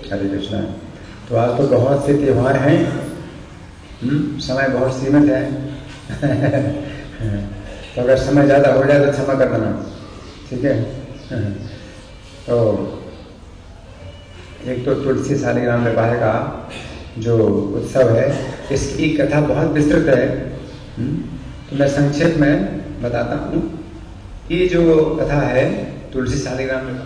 हरे कृष्णा। तो आज तो बहुत से त्योहार हैं, समय बहुत सीमित है। तो अगर समय ज़्यादा हो जाए तो क्षमा कर देना, ठीक है। तो एक तो तुलसी शालिग्राम विवाह का जो उत्सव है, इसकी कथा बहुत विस्तृत है। तो मैं संक्षेप में बताता हूँ। ये जो कथा है तुलसी शालिग्राम विवाह,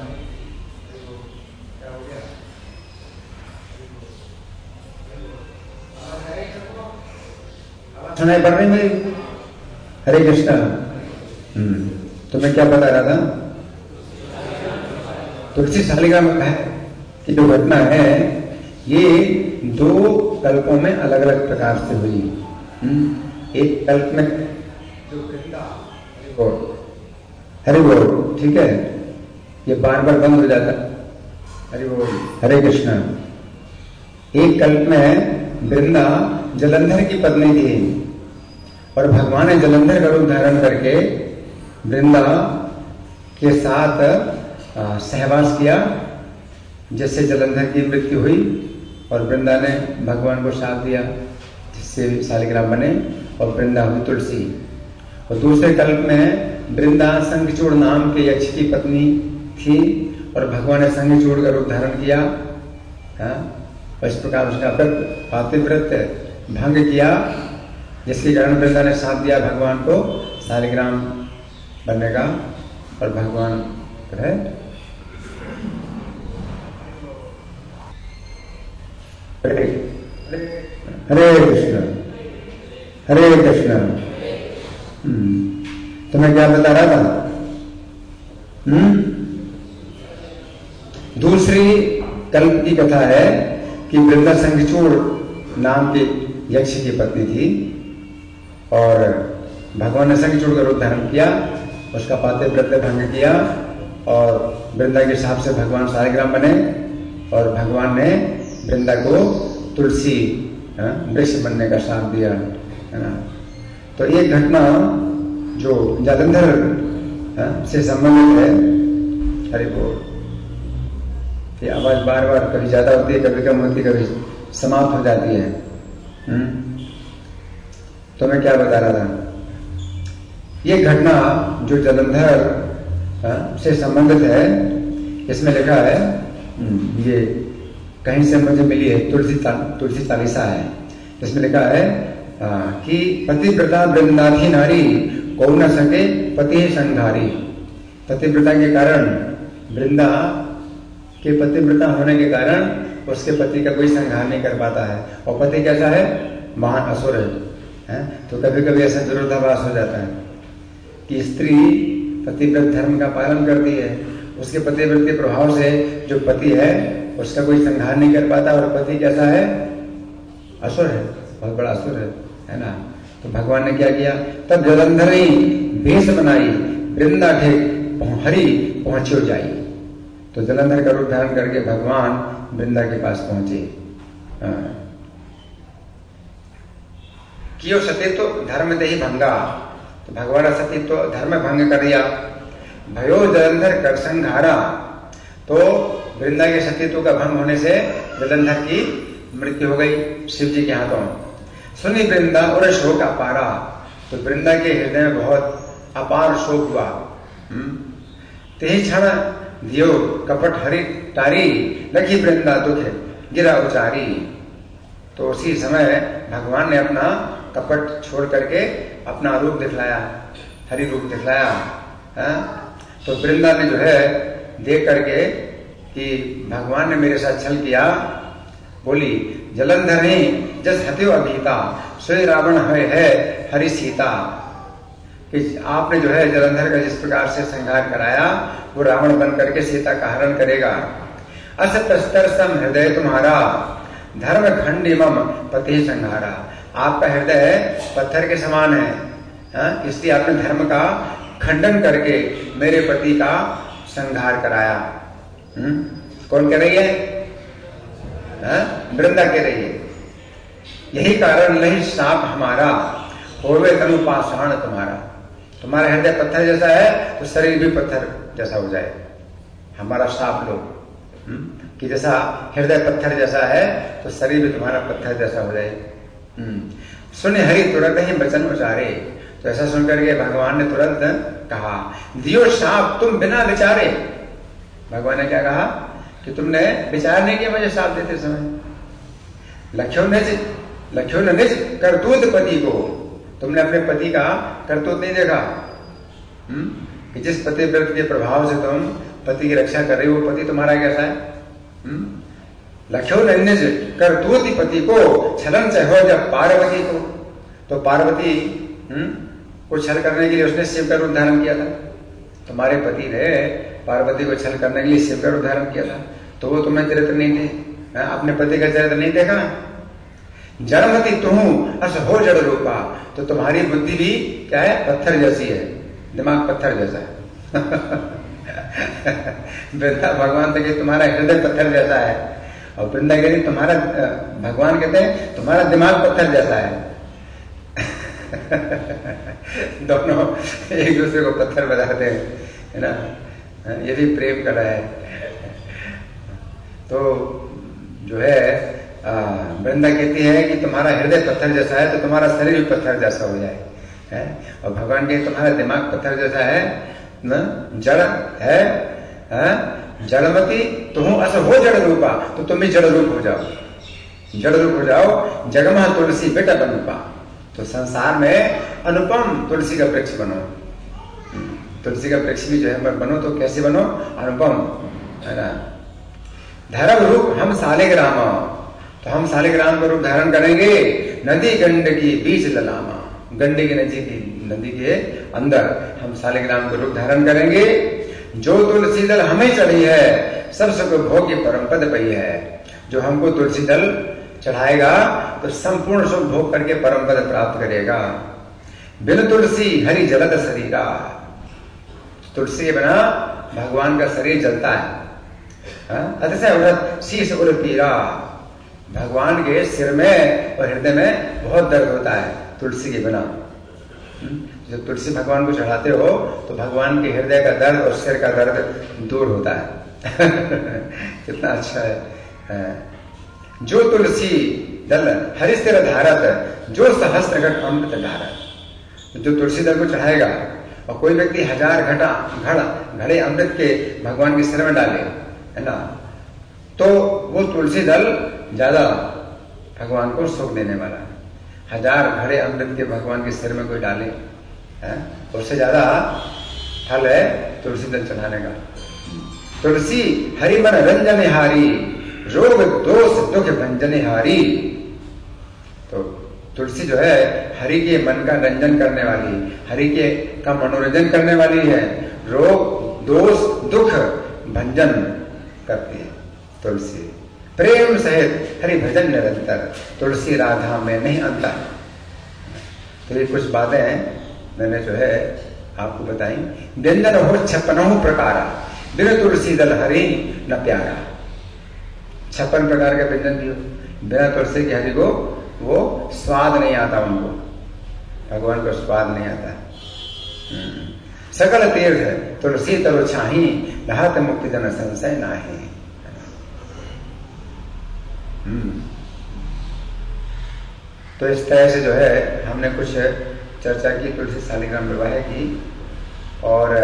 सुनाई पड़ रही मेरी? हरे कृष्णा। तो मैं क्या बता रहा था? तुलसी शालिग्राम विवाह की जो घटना है, ये 2 कल्पों में अलग अलग प्रकार से हुई। एक कल्प में जो हरि बोल, ठीक है, ये बार बार बंद हो जाता। हरि बोल, हरे कृष्णा। एक कल्प में वृंदा जलंधर की पत्नी थी और भगवान ने जलंधर का रूप धारण करके वृंदा के साथ सहवास किया, जिससे जलंधर की मृत्यु हुई और वृंदा ने भगवान को शाप दिया, जिससे शालिग्राम बने और वृंदा हुई तुलसी। और दूसरे कल्प में वृंदा शंखचूड़ नाम के यक्ष की पत्नी थी और भगवान ने शंखचूड़ का रूप धारण किया। इस प्रकार उसका व्रत, पातिव्रत भंग किया, जिसके कारण वृंदा ने साथ दिया भगवान को शालिग्राम बनने का। और भगवान है हरे कृष्ण, हरे कृष्ण। तो मैं क्या बता रहा था? दूसरी कल्प की कथा है कि वृंदा शंखचूड़ नाम के यक्ष की पत्नी थी और भगवान ने शंखचूड़ का रूप धारण किया, उसका पातिव्रत्य भंग किया और वृंदा के शाप से भगवान शालिग्राम बने और भगवान ने वृंदा को तुलसी वृक्ष बनने का शाप दिया, है ना। तो एक घटना जो जलंधर से संबंधित है, हरि बोल। ये आवाज बार बार कभी ज्यादा होती है, कभी कम होती है, कभी समाप्त हो जाती है। तो मैं क्या बता रहा था? ये घटना जो जलंधर से संबंधित है, इसमें लिखा है, ये कहीं से मुझे मिली है, तुलसी चालीसा है। इसमें लिखा है कि पतिव्रता वृंदाथी नारी को न सके पति संघारी। पतिव्रता के कारण, वृंदा के पतिव्रता होने के कारण उसके पति का कोई संहार नहीं कर पाता है। और पति कैसा है? महान असुर है। तो कभी कभी ऐसा विरोधाभास हो जाता है कि स्त्री पतिव्रत धर्म का पालन करती है, उसके पतिव्रत के प्रभाव से जो पति है उसका कोई संहार नहीं कर पाता, और पति कैसा है? असुर है, बहुत बड़ा असुर है ना। तो भगवान ने क्या किया? तब जलंधरी भेष बनाई, वृंदा ठेक हरि पहुंचो जाई। तो जलंधर का रूप धारण करके भगवान वृंदा के पास पहुंचे। कियो सतीत्व धर्म देहि भंगा। तो भगवान सतीत्व धर्म भंग कर दिया। भयो जलंधर कर संघारा। तो वृंदा के सतीत्व का भंग होने से जलंधर की मृत्यु हो गई शिव जी के हाथों। सुनी वृंदा और शोक अपारा। तो वृंदा के हृदय में बहुत अपार शोक हुआ। तेहि क्षण दियो कपट हरि तारी, लखी वृंदा दुख गिरा उचारी। तो उसी समय भगवान ने अपना कपट छोड़ करके अपना रूप दिखलाया, हरि रूप दिखलाया। तो वृंदा ने जो है देख करके कि भगवान ने मेरे साथ छल किया, बोली जलंधर ने जस हत्यो अभीता सोई रावण है हरि सीता। कि आपने जो है जलंधर का जिस प्रकार से संहार कराया, वो रावण बन करके सीता का हरण करेगा। असतस्तर सम हृदय तुम्हारा, धर्म खंड एवं पति संहारा। आपका हृदय पत्थर के समान है, इसलिए आपने धर्म का खंडन करके मेरे पति का संहार कराया। कौन कह रही है? वृंदा कह रही है। यही कारण नहीं शाप हमारा, होवे तनु पाषाण तुम्हारा। तुम्हारा हृदय पत्थर जैसा है तो शरीर भी पत्थर जैसा हो जाए, हमारा शाप लो। कि जैसा हृदय पत्थर जैसा है तो शरीर भी तुम्हारा पत्थर जैसा हो जाए। सुन हरि तुरंत ही वचन उचारे। तो ऐसा सुनकर के भगवान ने तुरंत कहा, दियो शाप तुम बिना विचारे। भगवान ने क्या कहा कि तुमने विचार नहीं किया मुझे शाप देते समय। लख्यो न निज करतूत पति को। तुमने अपने पति का करतूत नहीं देखा कि जिस पतिव्रत के प्रभाव से तुम पति की रक्षा कर रहे हो, पति तुम्हारा कैसा है। लख्यो न निज करतूत पति को छलन से हो जब पार्वती को। तो पार्वती को छल करने के लिए उसने शिव का रूप धारण किया था। तुम्हारे पति ने पार्वती को छल करने के लिए शिव का रूप धारण किया था, तो वो तुम्हें चरित्र नहीं थे, अपने पति का चरित्र नहीं देखा। जड़मती तुम अस हो जड़ रूपा। तो तुम्हारी बुद्धि भी क्या है, पत्थर जैसी है, दिमाग पत्थर जैसा है। वृंदा भगवान तो तुम्हारा हृदय पत्थर जैसा है, और वृंदा कहती तुम्हारा, भगवान कहते हैं तुम्हारा दिमाग पत्थर जैसा है। दोनों एक दूसरे को पत्थर बताते हैं, है ना। ये भी प्रेम कला है। तो जो है वृंदा कहती है कि तुम्हारा हृदय पत्थर जैसा है तो तुम्हारा शरीर भी पत्थर जैसा हो जाए, है? और भगवान के तुम्हारा दिमाग पत्थर जैसा है न, जड़ है, जड़मती तुम अस हो जड़ रूपा। तो तुम भी जड़ रूप हो जाओ, जड़ रूप हो जाओ। जगमह तुलसी बेटा अनुपा। तो संसार में अनुपम तुलसी का वृक्ष बनो। तुलसी का वृक्ष भी जो है बनो, तो कैसे बनो, अनुपम, है ना। धर्म रूप हम सालिग्राम। तो हम सालिग्राम का रूप धारण करेंगे। नदी गंड की बीच ललामा। गंडे की नदी के अंदर हम सालिग्राम का रूप धारण करेंगे। जो तुलसी दल हमें चढ़ी है सब सुख भोग की परम पद पई है। जो हमको तुलसी दल चढ़ाएगा तो संपूर्ण सुख भोग करके परम पद प्राप्त करेगा। बिन तुलसी हरि जलद शरीरा। तुलसी के बिना भगवान का शरीर जलता है। अतिशय उड़त शीश उड़ पीरा। भगवान के सिर में और हृदय में बहुत दर्द होता है तुलसी के बिना। जब तुलसी भगवान को चढ़ाते हो तो भगवान के हृदय का दर्द और सिर का दर्द दूर होता है। कितना अच्छा है। जो तुलसी दल हरिस्तिर धारत जो सहस्त्र घट अमृत धारत। जो तुलसी दल को चढ़ाएगा और कोई व्यक्ति 1000 घड़े अमृत के भगवान के सिर में डाले, है ना, तो वो तुलसी दल ज्यादा भगवान को सुख देने वाला है। 1000 घड़े अमृत के भगवान के सिर में कोई डाले, है, उससे ज्यादा फल है तुलसी दल चढ़ाने का। तुलसी हरि मन रंजन हारी रोग दोष दुख भंजन हारी। तो तुलसी जो है हरि के मन का रंजन करने वाली, हरि के का मनोरंजन करने वाली है। रोग दोष दुख भंजन करती है तुलसी। प्रेम सहित हरि भजन निरंतर। तुलसी राधा में नहीं अंतर। तो ये कुछ बातें मैंने जो है आपको बताई। व्यंजन हो 56 प्रकार बिन तुलसी दल हरि न प्यारा। 56 प्रकार के व्यंजन दियो। बिना तुलसी के हरि को वो स्वाद नहीं आता, उनको भगवान को स्वाद नहीं आता। सकल तीर्थ तुलसी तरु छाही लहत मुक्ति जन संशय नाही। तो इस तरह से जो है हमने कुछ चर्चा की तुलसी शालिग्राम विवाह की। और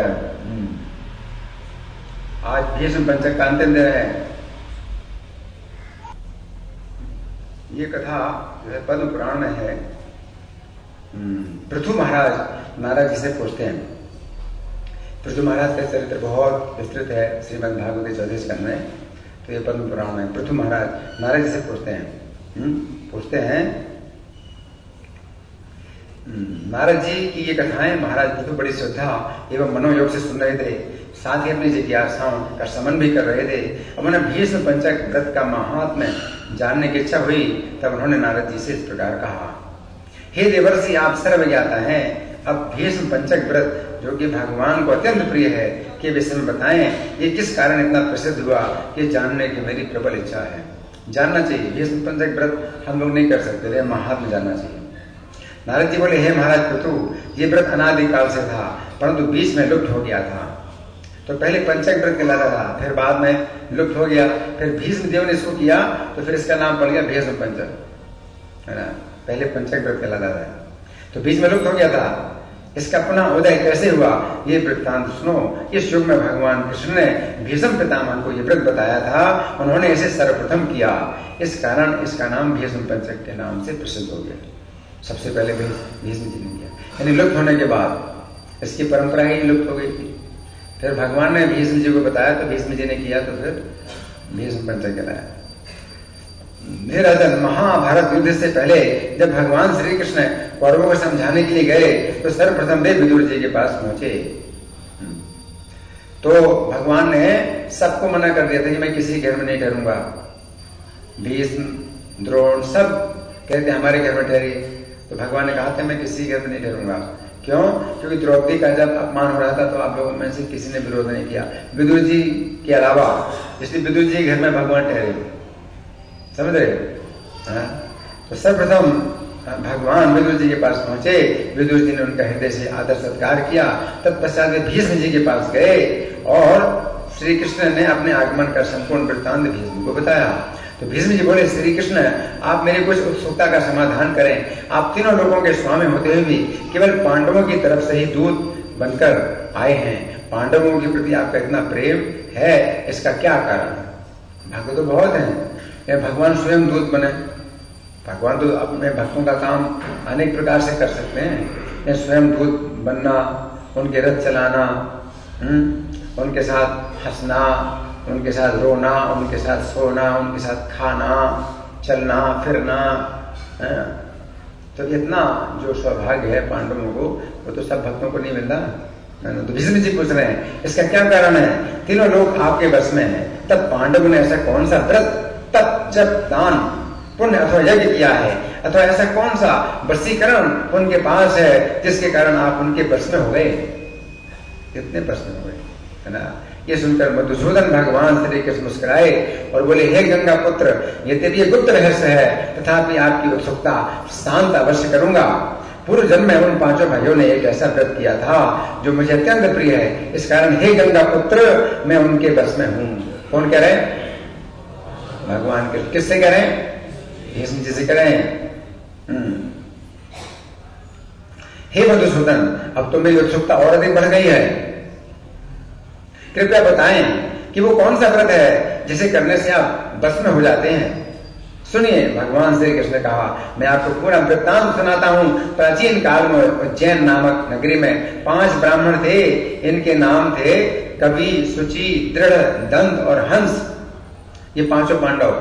आज भीष्म पंचक का अंतिम दिन है। ये कथा जो है पद्म पुराण में है। पृथु महाराज नारद जी से पूछते हैं। पृथु महाराज का चरित्र बहुत विस्तृत है श्रीमद् भागवत 14 स्कंध में। तो ये पद्म पुराण में पृथु महाराज नारद जी से पूछते हैं। नारद जी की ये कथाएं महाराज पृथु बड़ी श्रद्धा एवं मनोयोग से सुन रहे थे, साथ ही अपनी जिज्ञासाओं का समन भी कर रहे थे। अब उन्हें भीष्म पंचक व्रत का महात्म्य जानने की इच्छा हुई, तब उन्होंने नारद जी से इस प्रकार कहा, हे देवर्षि आप सर्व ज्ञाता हैं, अब भीष्म पंचक व्रत जो कि भगवान को अत्यंत प्रिय है के विषय में बताएं। ये किस कारण इतना प्रसिद्ध हुआ कि जानने की मेरी प्रबल इच्छा है। जानना चाहिए। भीष्म पंचक व्रत हम लोग नहीं कर सकते, महात्मा जानना चाहिए। नारद जी बोले, हे महाराज पृथु, ये व्रत अनादिकाल से था, परंतु बीच में लुप्त हो गया था। तो पहले पंचक व्रत कहलाता था, फिर बाद में लुप्त हो गया, फिर भीष्म देव ने इसको किया तो फिर इसका नाम पड़ गया भीष्म पंचक, है ना। पहले पंचक व्रत कहलाता था, तो बीच में लुप्त हो गया था। इसका पुनः उदय कैसे हुआ ये वृत्तांत सुनो। इस युग में भगवान कृष्ण ने भीष्म पितामह को ये व्रत बताया था, उन्होंने इसे सर्वप्रथम किया, इस कारण इसका नाम भीष्म पंचक के नाम से प्रसिद्ध हो गया। सबसे पहले भीष्म जी ने किया, यानी लुप्त होने के बाद इसकी परंपरा ही लुप्त हो गई थी। फिर भगवान ने भीष्म जी को बताया तो भीष्म जी ने किया, तो फिर भीष्म पंचक कहलाया। राजन, महाभारत युद्ध से पहले जब भगवान श्री कृष्ण कौरवों को समझाने के लिए गए तो सर्वप्रथम वे विदुर जी के पास पहुंचे। तो भगवान ने सबको मना कर दिया था कि मैं किसी घर में नहीं ठहरूंगा। भीष्म, द्रोण सब कहते हमारे घर में ठहरिए, तो भगवान ने कहा था मैं किसी घर में नहीं ठहरूंगा। क्यों? क्योंकि द्रौपदी का जब अपमान हो रहा था तो आप लोगों में से किसी ने विरोध नहीं किया, विदुर जी के अलावा, इसलिए विदुर जी घर में भगवान ठहरे। समझ रहे? तो सर्वप्रथम भगवान विदुर जी के पास पहुंचे, विदुर जी ने उनका हृदय से आदर सत्कार किया। तत्पश्चात वे भीष्म जी के पास गए और श्री कृष्ण ने अपने आगमन का संपूर्ण वृत्तांत भीष्म को बताया। तो भीष्म जी बोले, श्री कृष्ण आप मेरी कुछ उत्सुकता का समाधान करें। आप तीनों लोगों के स्वामी होते हुए भी केवल पांडवों की तरफ से ही दूत बनकर आए हैं। पांडवों के प्रति आपका इतना प्रेम है, इसका क्या कारण है? भक्त तो बहुत हैं, भगवान स्वयं दूत बने। भगवान तो अपने भक्तों का काम अनेक प्रकार से कर सकते हैं, स्वयं दूत बनना, उनके रथ चलाना, उनके साथ हंसना, उनके साथ रोना, उनके साथ सोना, उनके साथ खाना, चलना फिरना, तो इतना जो सौभाग्य है पांडवों को, वो तो सब भक्तों को नहीं मिलता। तो भीष्म जी पूछ रहे हैं इसका क्या कारण है? तीनों लोग आपके बस में हैं, तब पांडवों ने ऐसा कौन सा व्रत, तप, जप, दान, पुण्य अथवा यज्ञ किया है, अथवा ऐसा कौन सा वशीकरण उनके पास है जिसके कारण आप उनके बस में हो गए? कितने प्रश्न हो गए, है ना। ये सुनकर मधुसूदन भगवान श्री कृष्ण मुस्कुराए और बोले, हे गंगा पुत्र, यद्यपि ये गुप्त रहस्य है तथापि आपकी उत्सुकता शांत अवश्य करूंगा। पूर्व जन्म में उन पांचों भाइयों ने एक ऐसा व्रत किया था जो मुझे अत्यंत प्रिय है, इस कारण हे गंगा पुत्र मैं उनके बस में हूं। कौन कह रहे हैं? भगवान के। किससे कह रहे हैं? भीष्म जी से कह रहे हैं। हे मधुसूदन, अब तो मेरी उत्सुकता और अधिक बढ़ गई है, कृपया बताएं कि वो कौन सा व्रत है जिसे करने से आप बस में हो जाते हैं। सुनिए, भगवान श्री कृष्ण ने कहा, मैं आपको पूरा वृत्तांत सुनाता हूं। प्राचीन काल में उज्जैन नामक नगरी में 5 ब्राह्मण थे। इनके नाम थे कवि, सुचि, दृढ़, दंत और हंस। ये पांचों पांडव।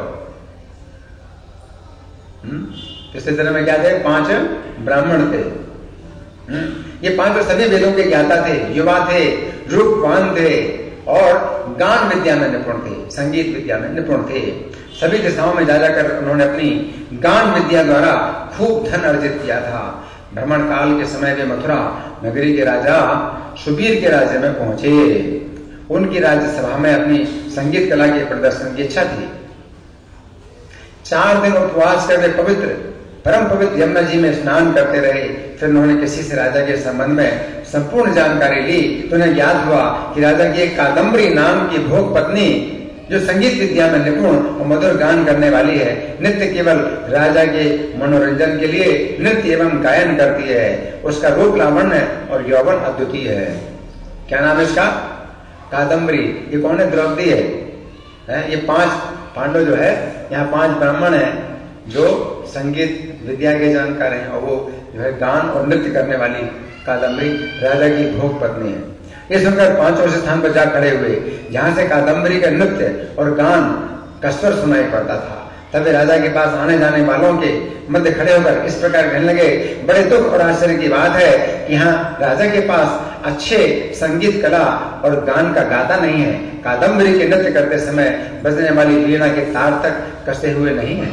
पिछले जन्म में क्या थे? 5 ब्राह्मण थे। ये पांचों सभी वेदों के ज्ञाता थे, युवा थे, रूपवान थे और गान विद्या में निपुण थे, संगीत विद्या में निपुण थे। सभी दिशाओं में जा जाकर उन्होंने अपनी गान विद्या द्वारा खूब धन अर्जित किया था। भ्रमण काल के समय वे मथुरा नगरी के राजा सुबीर के राज्य में पहुंचे। उनकी राज्यसभा में अपनी संगीत कला के प्रदर्शन की इच्छा थी। 4 दिन उपवास कर वे पवित्र, परम पवित्र यमुना जी में स्नान करते रहे। फिर उन्होंने किसी से राजा के संबंध में संपूर्ण जानकारी ली तो उन्हें ज्ञात हुआ कि राजा की एक कादम्बरी नाम की भोग पत्नी, जो संगीत विद्या में निपुण और मधुर गान करने वाली है, नित्य केवल राजा के मनोरंजन के लिए नृत्य एवं गायन करती है। उसका रूप लावण्य और यौवन अद्वितीय है। क्या नाम है इसका? कादम्बरी। ये कौन है? द्रौपदी है। ये 5 पांडव जो है, यहाँ 5 ब्राह्मण हैं जो संगीत विद्या के जानकार हैं और वो जो है गान और नृत्य करने वाली कादम्बरी राजा की भोग पत्नी है। ये सुनकर 5 उस स्थान पर जा खड़े हुए जहां से कादम्बरी का नृत्य और गान का स्वर सुनाई पड़ता था। तब राजा के पास आने जाने वालों के मध्य खड़े होकर इस प्रकार कहने लगे, बड़े दुख और आश्चर्य की बात है कि यहाँ राजा के पास अच्छे संगीत कला और गान का गाता नहीं है। कादम्बरी के नृत्य करते समय बजने वाली वीणा के तार तक कसे हुए नहीं है।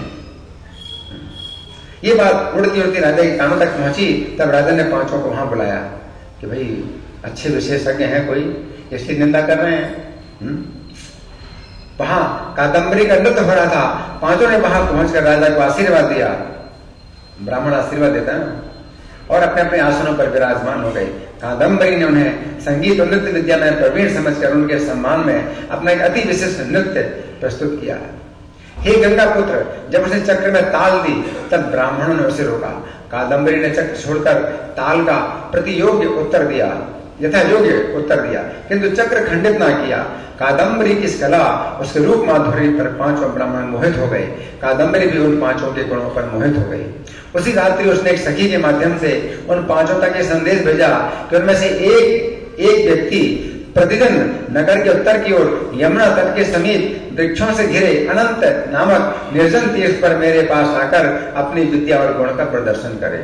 ये बात उड़ती उड़ती राजा के कानों तक पहुंची। तब राजा ने 5 को वहां बुलाया कि भाई अच्छे विशेषज्ञ हैं कोई, इसकी निंदा कर रहे हैं। वहां कादम्बरी का नृत्य हो रहा था। 5 ने वहां पहुंचकर राजा को आशीर्वाद दिया। ब्राह्मण आशीर्वाद देता है। और अपने अपने आसनों पर विराजमान हो गए। कादम्बरी ने उन्हें संगीत और नृत्य विद्या में प्रवीण समझकर उनके सम्मान में अपना एक अति विशिष्ट नृत्य प्रस्तुत किया। हे गंगा पुत्र, जब उसने चक्र में ताल दी तब ब्राह्मणों ने उसे रोका। कादम्बरी ने चक्र छोड़कर ताल का प्रति योग्य उत्तर दिया, यथा योग्य उत्तर दिया, किंतु चक्र खंडित ना किया। कादम्बरी की कला, उसके रूप माधुर्य पर पांचों ब्राह्मण मोहित हो गए। कादम्बरी भी उन पांचों के गुणों पर मोहित हो गई। उसी रात्रि उसने एक सखी के माध्यम से उन पांचों तक ये संदेश भेजा कि उनमें से एक व्यक्ति प्रतिदिन नगर के उत्तर की ओर यमुना तट के समीप वृक्षों से घिरे अनंत नामक निर्जन तीर्थ पर मेरे पास आकर अपनी विद्या और गुण का प्रदर्शन करे।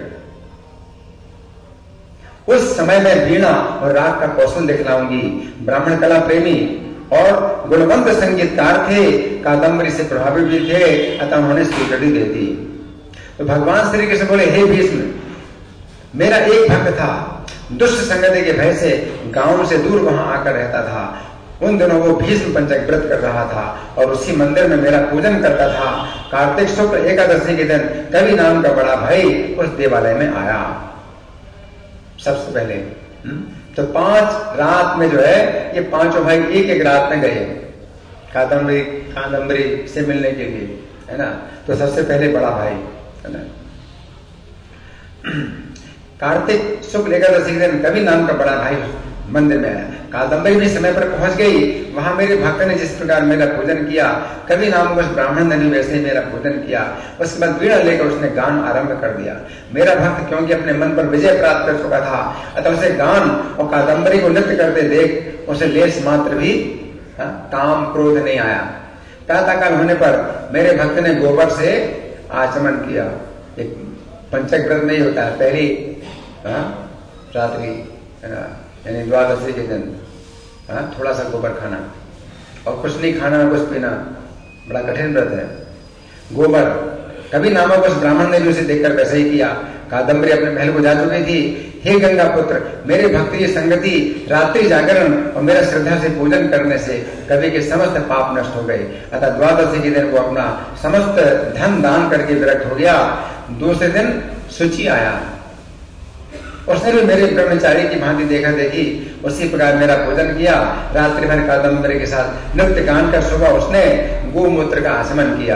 उस समय मैं वीणा और राग का कौशल दिखलाऊंगी। ब्राह्मण कला प्रेमी और गुणवंत संगीतकार थे, कादम्बरी से प्रभावित भी थे, अतः उन्होंने स्वीकृति दे दी। तो भगवान श्री कृष्ण बोले, हे भीष्म, मेरा एक भक्त था, दुष्ट संगति के भय से गांव से दूर वहां आकर रहता था। उन दिनों वो भीष्म पंचक व्रत कर रहा था और उसी मंदिर में मेरा पूजन करता था। कार्तिक शुक्ल एकादशी के दिन कवि नाम का बड़ा भाई उस देवालय में आया सबसे पहले। तो 5 रात में जो है ये पांचों भाई एक एक रात में गए कादम्बरी से मिलने के लिए, है ना। तो सबसे पहले बड़ा भाई, है ना, कार्तिक शुक्ल एकादशी के दिन कवि नाम का बड़ा भाई मंदिर में आया। कादम्बरी भी समय पर पहुंच गई। वहां मेरे भक्त ने जिस प्रकार मेरा पूजन किया, कवि नाम उस ब्राह्मण ने भी वैसे ही मेरा पूजन किया। उसके बाद वीणा लेकर उसने गान आरंभ कर दिया। मेरा भक्त क्योंकि अपने मन पर विजय प्राप्त कर चुका था, अतः उसे गान और कादम्बरी को नृत्य करते देख उसे लेस मात्र भी काम क्रोध नहीं आया। प्रातःकाल होने पर मेरे भक्त ने गोबर से आचमन किया। एक पंचक व्रत नहीं होता है, पहली रात्रि, है ना, यानी द्वादशी के दिन थोड़ा सा गोबर खाना और कुछ नहीं खाना, कुछ पीना, बड़ा कठिन व्रत है। गोबर, कवि नामक उस ब्राह्मण ने भी उसे देखकर वैसा ही किया। कादम्बरी अपने महल को जा चुकी थी। हे गंगा पुत्र, मेरे भक्त की संगति, रात्रि जागरण और मेरा श्रद्धा से पूजन करने से कवि के समस्त पाप नष्ट हो गए। अतः द्वादशी के दिन वो अपना समस्त धन दान करके विरक्त हो गया। दूसरे दिन शुचि आया, उसने भी मेरे ब्रह्मचारी की भांति देखा देखी, उसी प्रकार मेरा पूजन किया। रात्रि भर कादम्बरी के साथ नृत्य गान कर सुबह उसने गोमूत्र का आचमन किया।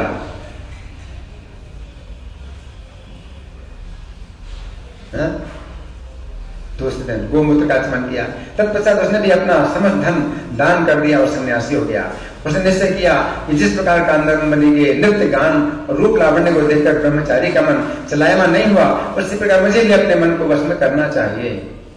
दूसरे दिन गोमूत्र का आचमन किया। तत्पश्चात उसने भी अपना समस्त धन दान कर दिया और सन्यासी हो गया। उसने निश्चय किया कि जिस प्रकार कादम्बरी के नृत्य गान और रूप लावण्य को देखकर ब्रह्मचारी का मन चलायमान नहीं हुआ, उसी प्रकार मुझे भी अपने मन को वश में करना चाहिए।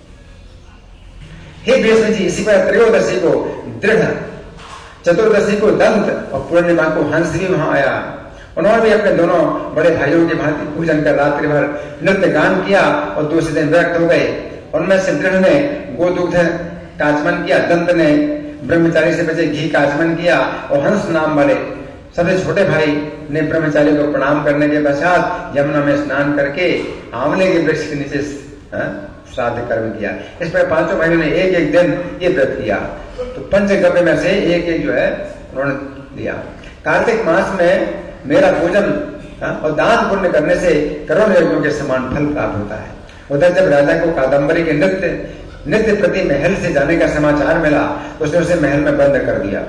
हे भीष्म जी, इसी पर त्रयोदशी को दृढ़, चतुर्दशी को दंत और पूर्णिमा को हंस भी वहां आया। उन्होंने भी अपने दोनों बड़े भाइयों की भांति पूजन कर रात्रि भर नृत्य गान किया और दूसरे दिन विरक्त हो गए। उनमें से दृढ़ ने गोदुग्ध का आचमन किया, दंत ने ब्रह्मचारी से बचे घी का आचमन किया और हंस नाम वाले सबसे छोटे भाई ने ब्रह्मचारी को प्रणाम करने के पश्चात यमुना में स्नान करके आंवले के वृक्ष के नीचे श्राद्ध कर्म किया। इस पर पांचों भाइयों ने एक एक दिन ये व्रत किया। तो पंचगव्य में से एक एक जो है उन्होंने दिया। कार्तिक मास में मेरा पूजन और दान पुण्य करने से करोड़ों यज्ञों के समान फल प्राप्त होता है। उधर जब राजा को कादम्बरी के नित्य प्रति महल से जाने का समाचार मिला, उसने उसे महल में बंद कर दिया।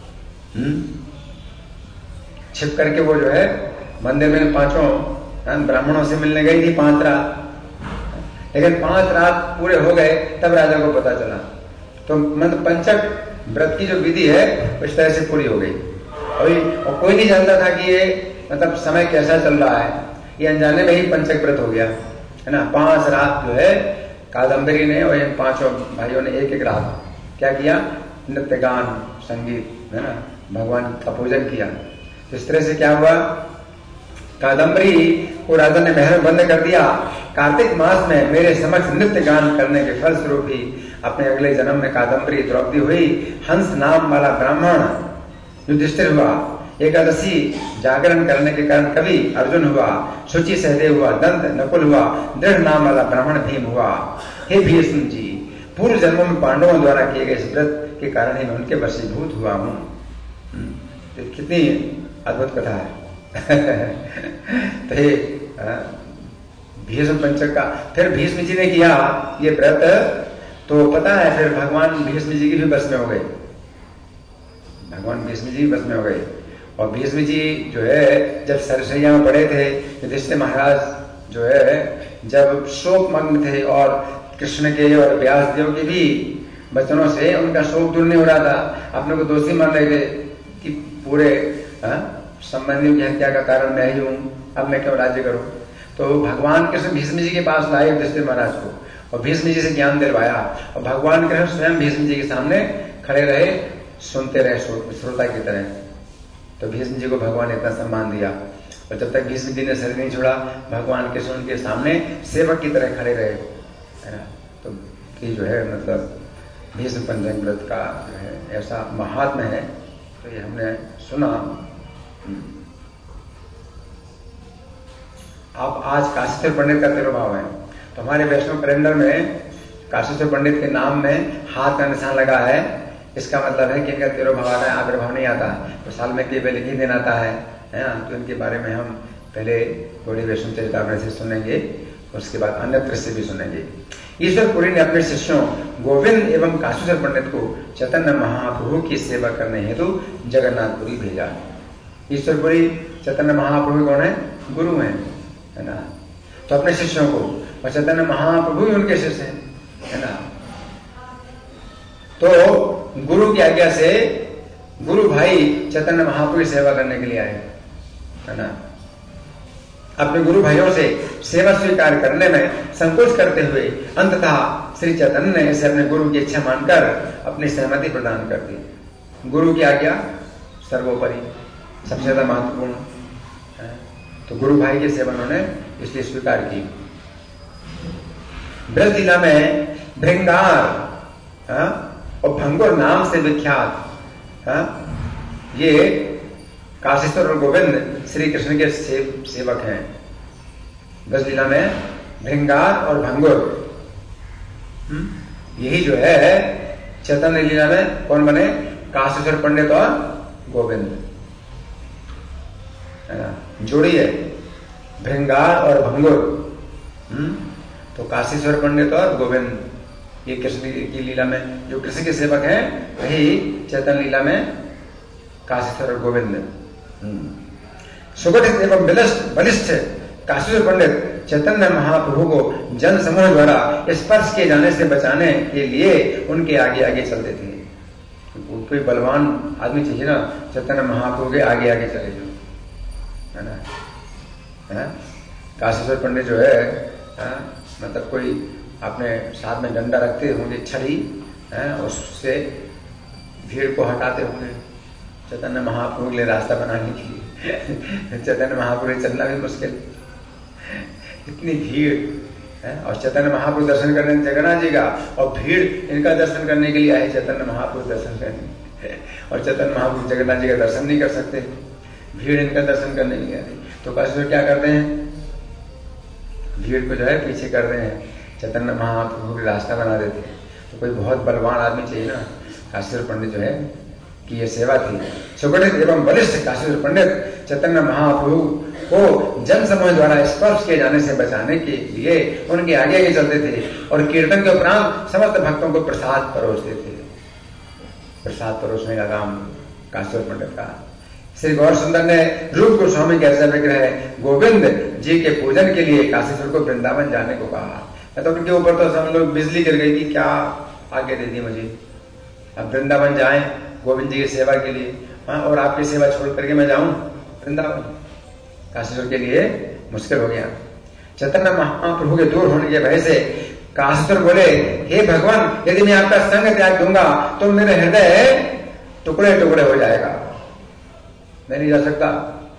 छिप करके वो जो है मंदिर में पांचों ब्राह्मणों से मिलने गई थी 5 रात, लेकिन 5 रात पूरे हो गए तब राजा को पता चला। तो मतलब पंचक व्रत की जो विधि है उस तरह से पूरी हो गई और कोई नहीं जानता था कि ये मतलब समय कैसा चल रहा है। ये अनजाने में ही पंचक व्रत हो गया, है ना। 5 रात जो है कादम्बरी ने और इन पांचों भाइयों ने एक एक रात क्या किया, नृत्य गान संगीत, है ना, भगवान का पूजन किया। इस तरह से क्या हुआ, कादम्बरी को राजा ने महल बंद कर दिया। कार्तिक मास में मेरे समक्ष नृत्य गान करने के फलस्वरूप ही अपने अगले जन्म में कादम्बरी द्रौपदी हुई। हंस नाम वाला ब्राह्मण युधिष्ठिर हुआ। एकादशी जागरण करने के कारण कवि अर्जुन हुआ। शुचि सहदेव हुआ। दंत नकुल हुआ। दृढ़ नाम वाला ब्राह्मण भीम हुआ। हे भीष्म जी, पूर्व जन्मों में पांडवों द्वारा किए गए इस व्रत के कारण ही मैं उनके वशीभूत हुआ हूं। कितनी अद्भुत कथा है। तो भीष्म पंचक का। फिर भीष्म जी ने किया ये व्रत, तो पता है फिर भगवान भीष्म जी की भी बस में हो गए, भगवान भीष्म जी बस में हो गए। और भीष्म जी जो है जब सरसैया में पड़े थे, युधिष्ठिर महाराज जो है जब शोक मग्न थे और कृष्ण के और व्यास देव के भी वचनों से उनका शोक दूर नहीं हो रहा था, अपने को दोषी मान रहे थे कि पूरे संबंधियों की हत्या का कारण मैं ही हूं, अब मैं क्यों राज्य करूं। तो भगवान कृष्ण भीष्म जी के पास लाए युधिष्ठिर महाराज को और भीष्म जी से ज्ञान दिलवाया, और भगवान कृष्ण स्वयं भीष्म जी के सामने खड़े रहे, सुनते रहे श्रोता की तरह। तो भीष्म जी को भगवान ने इतना सम्मान दिया, और जब तक भीष्म जी ने शरीर नहीं छोड़ा, भगवान कृष्ण उनके सामने सेवक की तरह खड़े रहे, है ना। तो ये जो है मतलब भीष्म पंचक व्रत का जो है ऐसा महात्म्य है, तो ये हमने सुना। आप आज काशीश्वर पंडित का तिरुभाव है, तो हमारे वैष्णव कैलेंडर में काशीश्वर पंडित के नाम में हाथ का निशान लगा है, इसका मतलब है कि इनका तिरुभाव आता है, आविर्भाव नहीं आता, तो साल में केवल एक ही दिन आता है ना। तो इनके बारे में हम पहले गौड़ी वैष्णव चरितामृत से सुनेंगे, उसके बाद अन्यत्र से भी सुनेंगे। ईश्वरपुरी ने अपने शिष्यों गोविंद एवं काशीश्वर पंडित को चैतन्य महाप्रभु की सेवा करने हेतु जगन्नाथपुरी भेजा। ईश्वरपुरी चैतन्य महाप्रभु कौन है? गुरु हैं, है ना। तो अपने शिष्यों को, और चैतन्य महाप्रभु ही उनके शिष्य हैं, है ना। तो गुरु की आज्ञा से गुरु भाई चैतन्य महाप्रभु की सेवा करने के लिए आए, है ना। अपने गुरु भाइयों से सेवा स्वीकार करने में संकोच करते हुए अंततः श्री चैतन्य ने इसे अपने गुरु की इच्छा मानकर अपनी सहमति प्रदान कर दी। गुरु की आज्ञा सर्वोपरि, सबसे ज्यादा महत्वपूर्ण है। तो गुरु भाई की सेवा उन्होंने इसलिए स्वीकार की। ब्रज जिला में भृंगार और भंगुर नाम से विख्यात ये काशीश्वर और गोविंद श्री कृष्ण के सेवक हैं। ब्रज जिला में भृंगार और भंगुर, यही जो है चैतन्य लीला में कौन बने? काशीश्वर पंडित और गोविंद, है ना, जोड़ी है भृंगार और भंगुर। तो काशीश्वर पंडित और गोविंद ये कृष्ण की लीला में जो कृष्ण के सेवक हैं, वही चैतन्य लीला में काशीश्वर और गोविंद। सुगठित एवं बलिष्ठ काशीश्वर पंडित चैतन्य महाप्रभु को जन समूह द्वारा स्पर्श किए जाने से बचाने के लिए उनके आगे आगे चलते थे। कोई बलवान आदमी चाहिए ना, चैतन्य महाप्रभु के आगे आगे चले जो, है ना। काशीश्वर पंडित जो है मतलब कोई अपने साथ में डंडा रखते होंगे, छड़ी, उससे भीड़ को हटाते होंगे चैतन्य महाप्रभु के लिए रास्ता बनाने के लिए। चैतन्य महाप्रभु चलना भी मुश्किल, इतनी भीड़ है। और चैतन्य महाप्रभु दर्शन करने जगन्नाथ जी का, और भीड़ इनका दर्शन करने के लिए आए चैतन्य महाप्रभु दर्शन करने, और चैतन्य महाप्रभु जगन्नाथ जी का दर्शन नहीं कर सकते, भीड़ इनका दर्शन करने के लिए आई। तो काशीश्वर क्या करते हैं? भीड़ को जो है पीछे कर रहे हैं, चैतन्य महाप्रभु के रास्ता बना देते हैं। तो कोई बहुत बलवान आदमी चाहिए ना, काशीश्वर पंडित जो है की ये सेवा थी। सुगठित एवं बलिष्ठ काशीश्वर पंडित चैतन्य महाप्रभु को जन समूह द्वारा स्पर्श किए जाने से बचाने के लिए उनके आगे आगे चलते थे, और कीर्तन के उपरांत समस्त भक्तों को प्रसाद परोसते थे। प्रसाद परोसने का काम काशीश्वर पंडित का। श्री गौर सुंदर ने रूप गोस्वामी के अर्चा विग्रह गोविंद जी के पूजन के लिए काशीश्वर को वृंदावन जाने को कहा। तो उनके ऊपर तो सब लोग बिजली गिर गई कि क्या आगे दे दी मुझे, अब वृंदावन जाएं गोविंद जी की सेवा के लिए, और आपकी सेवा छोड़ करके मैं जाऊं वृंदावन, काशीश्वर के लिए मुश्किल हो गया। चैतन्य महाप्रभु के दूर होने के भय से काशीश्वर बोले, हे भगवान, यदि मैं आपका संग त्याग दूंगा तो मेरे हृदय टुकड़े टुकड़े हो जाएगा, मैं नहीं जा सकता।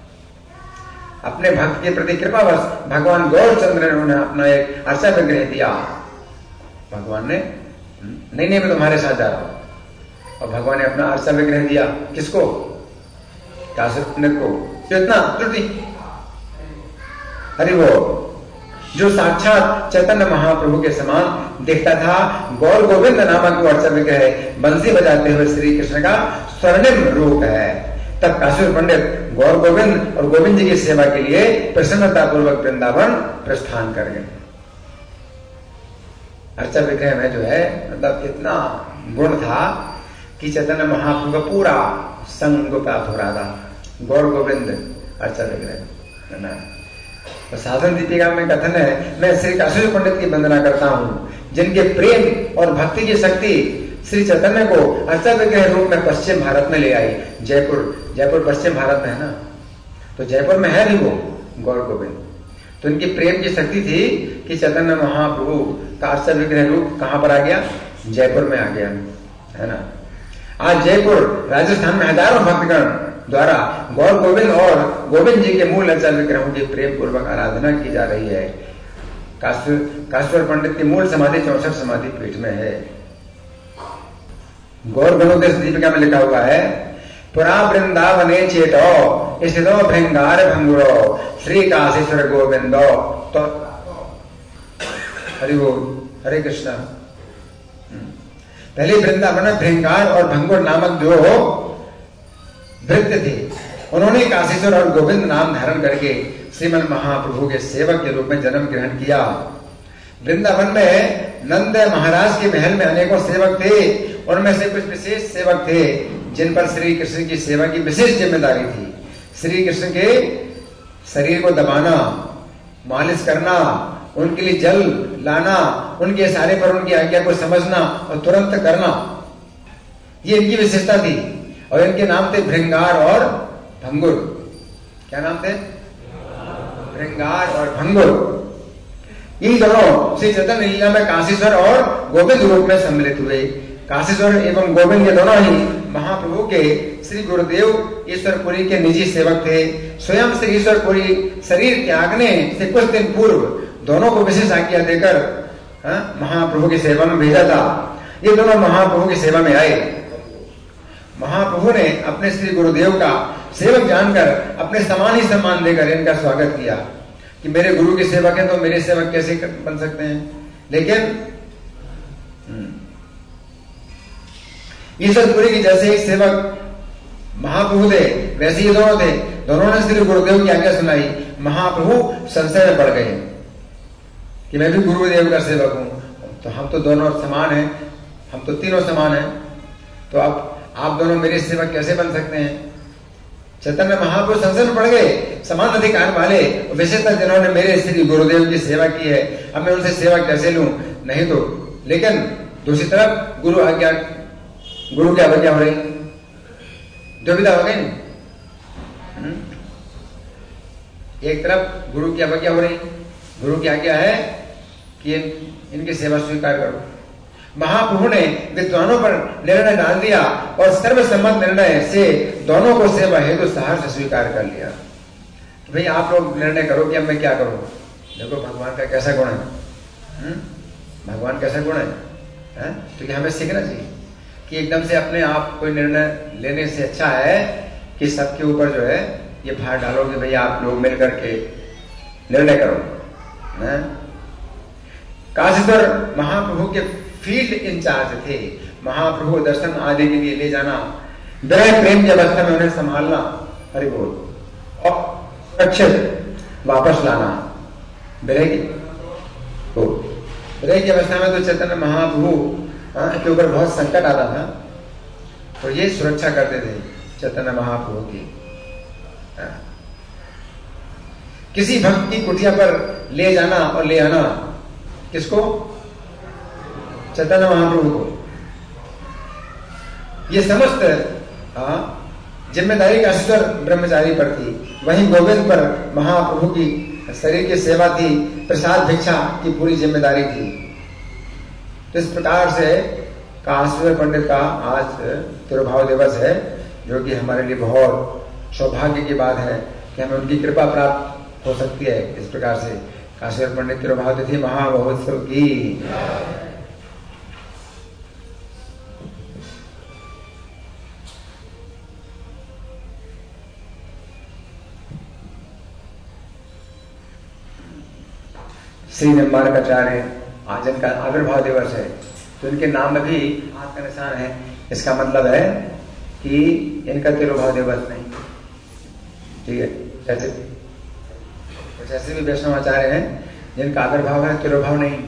अपने भक्त के प्रति कृपावश भगवान गौरचंद्र ने उन्हें अपना एक अर्चा विग्रह दिया। भगवान ने नहीं मैं तुम्हारे साथ जा रहा हूं, और भगवान ने अपना अर्चा विग्रह दिया। किसको? काशीश्वर पंडित को। इतना त्रुटि, अरे वो जो साक्षात चैतन्य महाप्रभु के समान दिखता था, गौर गोविंद नामक वो अर्चा विग्रह बंसी बजाते हुए श्री कृष्ण का स्वर्णिम रूप है। तब काशीपुर पंडित गौर गोविंद और गोविंद जी की सेवा के लिए प्रसन्नता पूर्वक वृंदावन प्रस्थान कर गए। अर्चा विग्रह में जो है मतलब इतना गुण था कि चैतन्य महाप्रभु का पूरा संग प्राप्त हो रहा था। गौर गोविंद अर्चा विग्रह है ना। तो साधन दीपिका में कथन है, मैं श्री काशीपुर पंडित की वंदना करता हूँ जिनके प्रेम और भक्ति की शक्ति श्री चैतन्य को अर्चा विग्रह रूप में पश्चिम भारत में ले आई। जयपुर पश्चिम भारत में है ना, तो जयपुर में है भी वो गौर गोविंद। तो इनकी प्रेम की शक्ति थी कि चैतन्य महाप्रभु का अर्चा विग्रह रूप कहां पर आ गया? जयपुर में आ गया है ना। आज जयपुर राजस्थान में हजारों भक्तगण द्वारा गौर गोविंद और गोविंद जी के मूल अर्चा विग्रहों की प्रेम पूर्वक आराधना की जा रही है। काशीपुर पंडित की मूल समाधि 64 समाधि पीठ में है। गौर गणोदेश दीपिका में लिखा हुआ है, पुरा वृंदावने चेतो स्थितो भृंगार भंगुरो श्री काशीश्वर गोविंदो। तो हरि बोल, हरे कृष्णा। पहले वृंदावन में भृंगार और भंगुर नामक जो भृत्य थे, उन्होंने काशीश्वर और गोविंद नाम धारण करके श्रीमन महाप्रभु के सेवक के रूप में जन्म ग्रहण किया। वृंदावन में नंद महाराज के महल में अनेकों सेवक थे। उनमें से कुछ विशेष सेवक थे जिन पर श्री कृष्ण की सेवा की विशेष जिम्मेदारी थी। श्री कृष्ण के शरीर को दबाना, मालिश करना, उनके लिए जल लाना, उनके इशारे पर उनकी आज्ञा को समझना और तुरंत करना, ये इनकी विशेषता थी। और इनके नाम थे भृंगार और भंगुर। क्या नाम थे? भृंगार और भंगुर। इन दोनों श्री चैतन्य लीला में काशीश्वर और गोविंद रूप में सम्मिलित हुए। काशीश्वर एवं गोविंद के दोनों ही महाप्रभु के श्री गुरुदेव ईश्वरपुरी के निजी सेवक थे। स्वयं श्री ईश्वरपुरी शरीर त्यागने से कुछ दिन पूर्व दोनों को विशेष आज्ञा देकर महाप्रभु की सेवा में भेजा था। ये दोनों महाप्रभु की सेवा में आए। महाप्रभु ने अपने श्री गुरुदेव का सेवक जानकर अपने समान ही सम्मान देकर इनका स्वागत किया कि मेरे गुरु के सेवक हैं तो मेरे सेवक कैसे बन सकते हैं। लेकिन ईश्वरपुरी की जैसे ही सेवक महाप्रभु थे वैसे ही दोनों थे। दोनों ने श्री गुरुदेव की आज्ञा सुनाई। महाप्रभु संशय में पड़ गए कि मैं भी गुरुदेव का सेवक हूं, तो हम तो दोनों समान हैं, हम तो तीनों समान हैं, तो अब आप दोनों मेरे सेवक कैसे बन सकते हैं। चैतन्य महाप्रभु संशय में पड़ गए। समान अधिकार वाले विशेषतः जिन्होंने मेरे श्री गुरुदेव की सेवा की है, अब मैं उनसे सेवा कैसे लूं? नहीं तो। लेकिन दूसरी तरफ गुरु की आज्ञा हो रही, दुविधा हो गई। एक तरफ गुरु की आज्ञा हो रही, गुरु की आज्ञा है कि इनकी सेवा स्वीकार करो। महाप्रभु ने विद्वानों पर निर्णय डाल दिया और सर्वसम्मत निर्णय से दोनों को सेवा हेतु सहर्ष स्वीकार कर लिया। तो भाई आप लोग निर्णय करो कि अब मैं क्या करूं। देखो भगवान का कैसा गुण है, भगवान कैसा गुण है? तो हमें सीखना चाहिए कि एकदम से अपने आप कोई निर्णय लेने से अच्छा है कि सबके ऊपर जो है ये भार डालो कि भाई आप लोग मिल करके निर्णय करो। काशीश्वर महाप्रभु के फील्ड इंचार्ज थे। महाप्रभु दर्शन आदि के लिए ले जाना, विरह प्रेम की अवस्था में उन्हें संभालना, हरि बोल, और सुरक्षित वापस लाना। विरह की अवस्था में तो चैतन्य महाप्रभु के ऊपर बहुत संकट आता था, तो ये सुरक्षा करते थे चैतन्य महाप्रभु की। किसी भक्त की कुटिया पर ले जाना और ले आना, किसको? चैतन्य महाप्रभु को। ये समस्त जिम्मेदारी काशीश्वर ब्रह्मचारी पर थी। वहीं गोविंद पर महाप्रभु की शरीर की सेवा थी, प्रसाद भिक्षा की पूरी जिम्मेदारी थी। तो इस प्रकार से काशीश्वर पंडित का आज तिरुभाव दिवस है, जो कि हमारे लिए बहुत सौभाग्य की बात है कि हमें उनकी कृपा प्राप्त हो सकती है। इस प्रकार से काशीश्वर पंडित तिरुभाव तिथि महामहोत्सव की श्री निम्बारकाचार्य आज इनका आविर्भाव दिवस है, तो इनके नाम में भी हाथ का निशान है। इसका मतलब है कि इनका तिरुभाव दिवस नहीं, ठीक है। जैसे कुछ ऐसे भी वैष्णव आचार्य हैं जिनका आदर भाव है, तिरोभाव नहीं,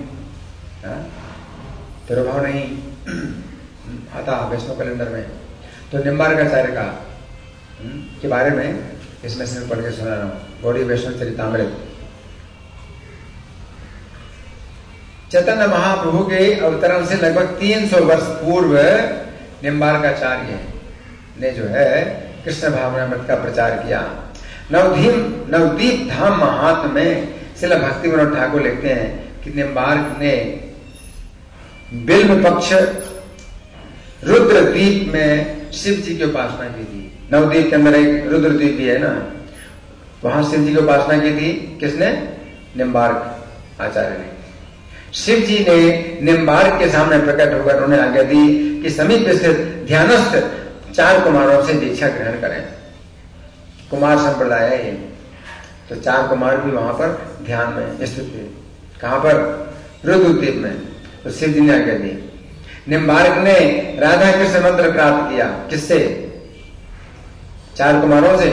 तिरोभाव नहीं आता वैष्णव कैलेंडर में। तो निम्बार्काचार्य का के बारे में इसमें से पढ़ के सुना रहा हूं। गौड़ी वैष्णव चरितामृत। चैतन्य महाप्रभु के अवतरण से लगभग 300 वर्ष पूर्व निम्बार्काचार्य ने जो है कृष्ण भावनामृत का प्रचार किया। नवदीप धाम महात्म्य में श्रील भक्ति विनोद ठाकुर लिखते हैं कि निम्बार्क ने बिल्व पक्ष रुद्रद्वीप में शिव जी की उपासना की थी। नवद्वीप के अंदर एक रुद्रद्वीप भी है ना, वहां शिव जी की उपासना की थी। किसने? निम्बार्क आचार्य ने। शिव जी ने निम्बार्क के सामने प्रकट होकर उन्हें आज्ञा दी कि समीप स्थित ध्यानस्थ 4 कुमारों से दीक्षा ग्रहण करें। कुमार संप्रदाय है ये, तो 4 कुमार भी वहां पर ध्यान में स्थित थे। कहां पर? रुद्रद्वीप में। तो शिव जी ने आज्ञा दी। निम्बार्क ने राधा कृष्ण मंत्र प्राप्त किया। किससे? 4 कुमारों से,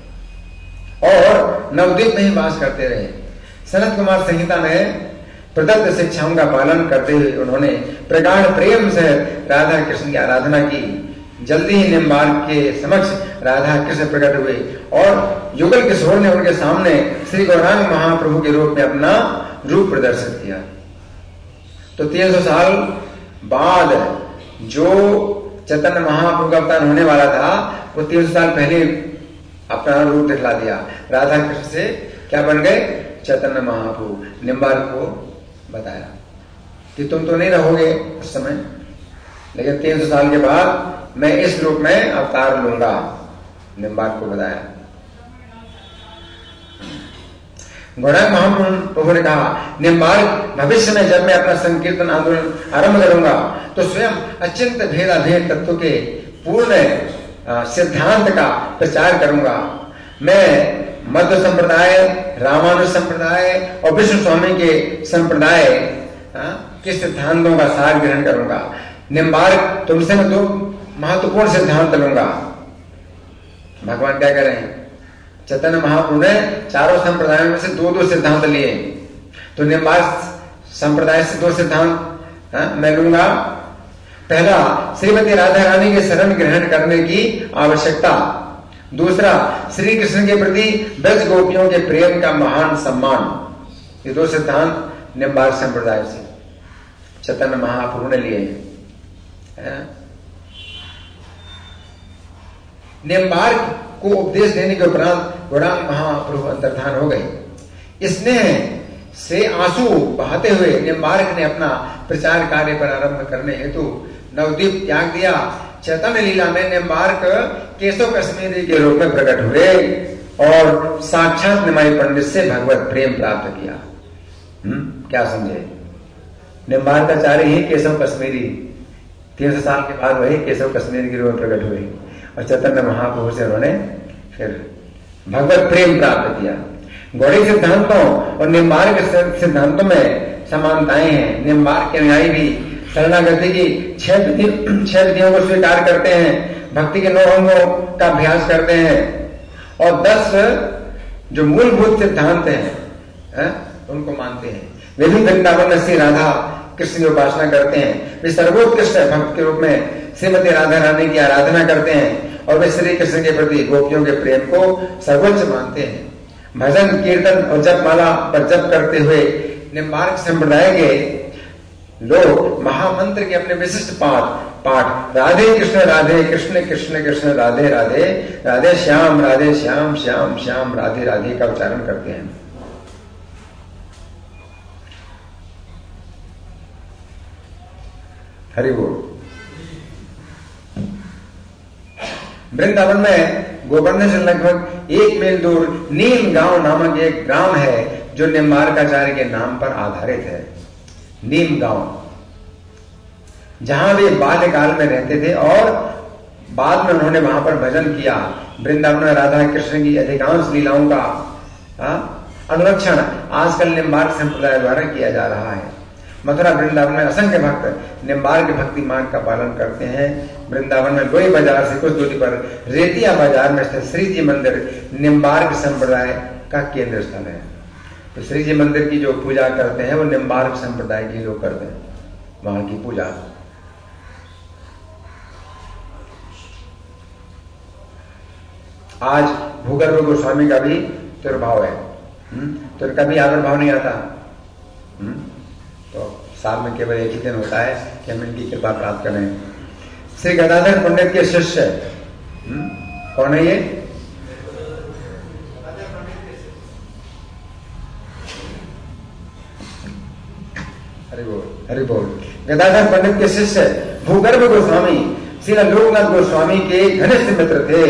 और नवद्वीप में ही वास करते रहे। सनत कुमार संहिता में प्रदत्त शिक्षाओं का पालन करते हुए उन्होंने प्रगाढ़ प्रेम से राधा कृष्ण की आराधना की। जल्दी ही निम्बार्क के समक्ष राधा कृष्ण प्रकट हुए और युगल किशोर ने उनके सामने श्री गौरांग महाप्रभु के रूप में अपना रूप प्रदर्शित किया। तो 300 साल बाद जो चैतन्य महाप्रभु का अवतार होने वाला था, वो 300 साल पहले अपना रूप दिखला दिया। राधा कृष्ण से क्या बन गए? चैतन्य महाप्रभु। निम्बार्क को बताया कि तुम तो नहीं रहोगे उस समय, लेकिन 300 साल के बाद मैं इस रूप में अवतार लूंगा। निम्बार्क को बताया। गौरांग महाप्रभु ने कहा, निम्बार्क, भविष्य में जब मैं अपना संकीर्तन आंदोलन आरंभ करूंगा तो स्वयं अचिंत भेदाभेद तत्व के पूर्ण सिद्धांत का प्रचार करूंगा। मैं मध्व संप्रदाय, रामानुज संप्रदाय और विष्णु स्वामी के संप्रदाय के सिद्धांतों का सार ग्रहण करूंगा। निम्बार्क, तुमसे मैं 2 महत्वपूर्ण सिद्धांत लूंगा। भगवान क्या कह रहे हैं? चैतन्य महाप्रभु ने चारों संप्रदायों में से 2-2 सिद्धांत लिए। तो निम्बार्क संप्रदाय से 2 सिद्धांत मैं लूंगा। पहला, श्रीमती राधा रानी के शरण ग्रहण करने की आवश्यकता। दूसरा, श्री कृष्ण के प्रति ब्रज गोपियों के प्रेम का महान सम्मान। ये 2 सिद्धांत निम्बार्क संप्रदाय से चैतन्य महाप्रभु ने लिए हैं। निम्बार्क को उपदेश देने के उपरांत गौरांग महाप्रभु अंतर्धान हो गए। स्नेह से आंसू बहाते हुए निम्बार्क ने अपना प्रचार कार्य प्रारंभ करने हेतु नवद्वीप त्याग दिया। चैतन्य लीला में निम्बार्क केशव कश्मीरी के रूप में प्रकट हुए और साक्षात निमाई पंडित से भगवत प्रेम प्राप्त किया। क्या समझे? निम्बार्काचार्य ही केशव कश्मीरी, 300 साल के बाद वही केशव कश्मीरी के रूप में प्रकट हुए और चैतन्य महाप्रभु से उन्होंने फिर भगवत प्रेम प्राप्त किया। गौड़ी सिद्धांतों और निम्बार्क सिद्धांतों में समानताएं हैं। निम्बार्क के अनुयायी भी शरणागति की 6 विधियों को स्वीकार करते हैं, भक्ति के 9 अंगों का अभ्यास करते हैं और 10 जो मूलभूत सिद्धांत हैं उनको मानते हैं। वे भी वृंदावन में श्री राधा कृष्ण की उपासना करते हैं। वे सर्वोत्कृष्ट भक्त के रूप में श्रीमती राधा रानी की आराधना करते हैं और वे श्री कृष्ण के प्रति गोपियों के प्रेम को सर्वोच्च मानते हैं। भजन, कीर्तन और जपमाला पर जप करते हुए निम्बार्क संप्रदाय के लोग महामंत्र के अपने विशिष्ट पाठ राधे कृष्ण कृष्ण कृष्ण राधे राधे, राधे श्याम श्याम श्याम राधे राधे का उच्चारण करते हैं। हरि बोल। वृंदावन में गोवर्धन से लगभग 1 मील दूर नीम गांव नामक एक ग्राम है जो निम्बार्काचार्य के नाम पर आधारित है। नीम गांव, जहां वे बाल्यकाल में रहते थे और बाद में उन्होंने वहां पर भजन किया। वृंदावन में राधा कृष्ण की अधिकांश लीलाओं का अनुरक्षण आजकल निम्बार्क संप्रदाय द्वारा किया जा रहा है। मथुरा वृंदावन में असंख्य भक्त निम्बार्क भक्ति मार्ग का पालन करते हैं। वृंदावन में लोई बाजार से कुछ दूरी पर रेतिया बाजार में स्थित श्री जी मंदिर निम्बार्क संप्रदाय का केंद्र स्थल है। तो श्री जी मंदिर की जो पूजा करते हैं वो निम्बार्क संप्रदाय के लोग करते हैं वहां की पूजा। आज भूगर्भ गोस्वामी का भी तिरुभाव है, तो इनका भी आविर्भाव नहीं आता। तो साल में केवल एक ही दिन होता है कि हम इनकी कृपा प्राप्त करें। श्री गदाधर पंडित के शिष्य कौन है ये? हरि बोल, हरि बोल। गदाधर पंडित के शिष्य भूगर्भ गोस्वामी श्री लोकनाथ गोस्वामी के घनिष्ठ मित्र थे।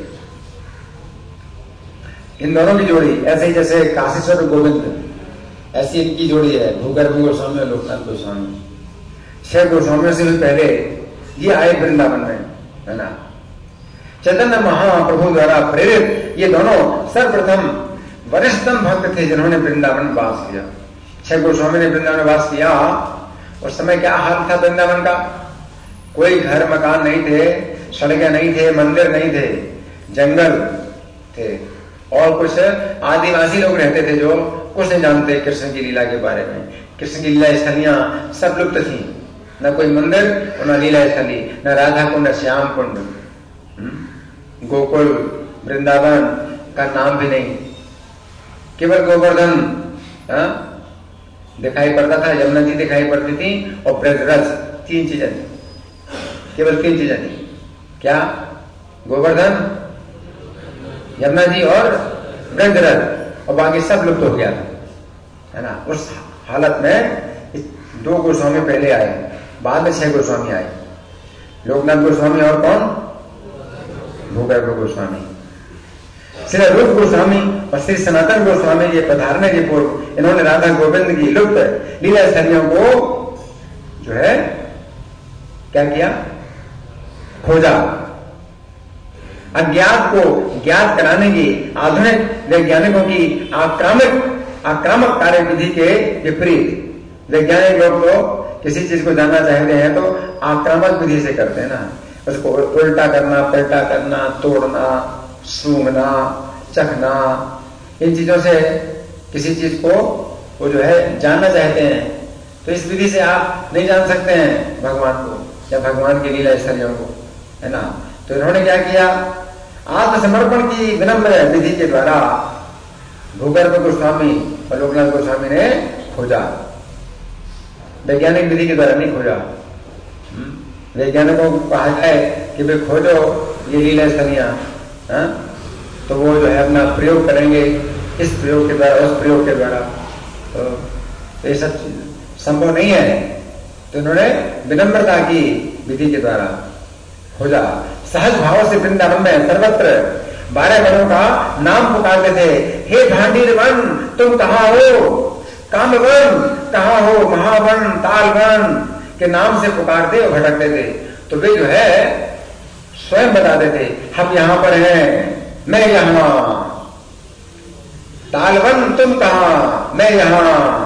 इन दोनों की जोड़ी ऐसे ही जैसे काशीश्वर गोविंद, ऐसी इनकी जोड़ी है, भूगर्भ गोस्वामी और लोकनाथ गोस्वामी। 6 गोस्वामियों से भी पहले ये आए वृंदावन में, है ना। चैतन्य महाप्रभु द्वारा प्रेरित ये दोनों सर्वप्रथम वरिष्ठतम भक्त थे जिन्होंने वृंदावन वास किया। 6 गोस्वामी ने वृंदावन वास किया। उस समय क्या हाल था वृंदावन का? कोई घर मकान नहीं थे, सड़कें नहीं थे, मंदिर नहीं थे, जंगल थे और कुछ आदिवासी लोग रहते थे जो कुछ नहीं जानते कृष्ण की लीला के बारे में। कृष्ण की लीला स्थलियां सब लुप्त थी, न कोई मंदिर और न लीला स्थली, न राधा कुंड, श्याम कुंड, गोकुल, वृंदावन का नाम भी नहीं। केवल गोवर्धन दिखाई पड़ता था, यमुना जी दिखाई पड़ती थी और ब्रजरज, 3 चीजें थी, केवल 3 चीजें थी। क्या? गोवर्धन, यमुना जी और ब्रजरज, और बाकी सब लुप्त हो गया था, है ना। उस हालत में 2 गोस्वामी पहले आए, बाद में 6 गोस्वामी आए। लोकनाथ गोस्वामी और कौन? भूगर्भ गोस्वामी। श्री रूप गोस्वामी और श्री सनातन गोस्वामी ये पधारने के पूर्व इन्होंने राधा गोविंद की लुप्त लीला स्थलियों को जो है क्या किया? खोजा। अज्ञात को ज्ञात कराने की आधुनिक वैज्ञानिकों की आक्रामक कार्य विधि के विपरीत वैज्ञानिक लोग तो किसी चीज को जानना चाहते हैं तो आक्रामक विधि से करते हैं ना। उसको उल्टा करना, पलटा करना, तोड़ना, सूंघना, चखना, इन चीजों से किसी चीज को वो जो है जानना चाहते हैं। तो इस विधि से आप नहीं जान सकते हैं भगवान को या भगवान की लीला स्थलियों को, है ना। तो इन्होंने क्या किया? आत्मसमर्पण की विनम्र विधि के द्वारा भूगर्भ गोस्वामी और लोकनाथ गोस्वामी ने खोजा, वैज्ञानिक विधि के द्वारा नहीं खोजा। वैज्ञानिकों को कहा जाए कि भाई खोजो ये लीला स्थलियां, तो वो जो है अपना प्रयोग करेंगे, इस प्रयोग के द्वारा, उस प्रयोग के द्वारा, तो ये सब संभव नहीं है। तो इन्होंने विनम्रता की विधि के द्वारा खोजा। सहज भाव से वृंदावन में सर्वत्र 12 वनों का नाम पुकारते थे। हे भांडीर वन, तुम कहाँ हो? कामवन कहाँ हो? महावन, तालवन के नाम से पुकारते और भटकते थे। तो वे जो है स्वयं बताते थे, हम यहां पर हैं, मैं यहां। तालवन तुम कहाँ? मैं यहां।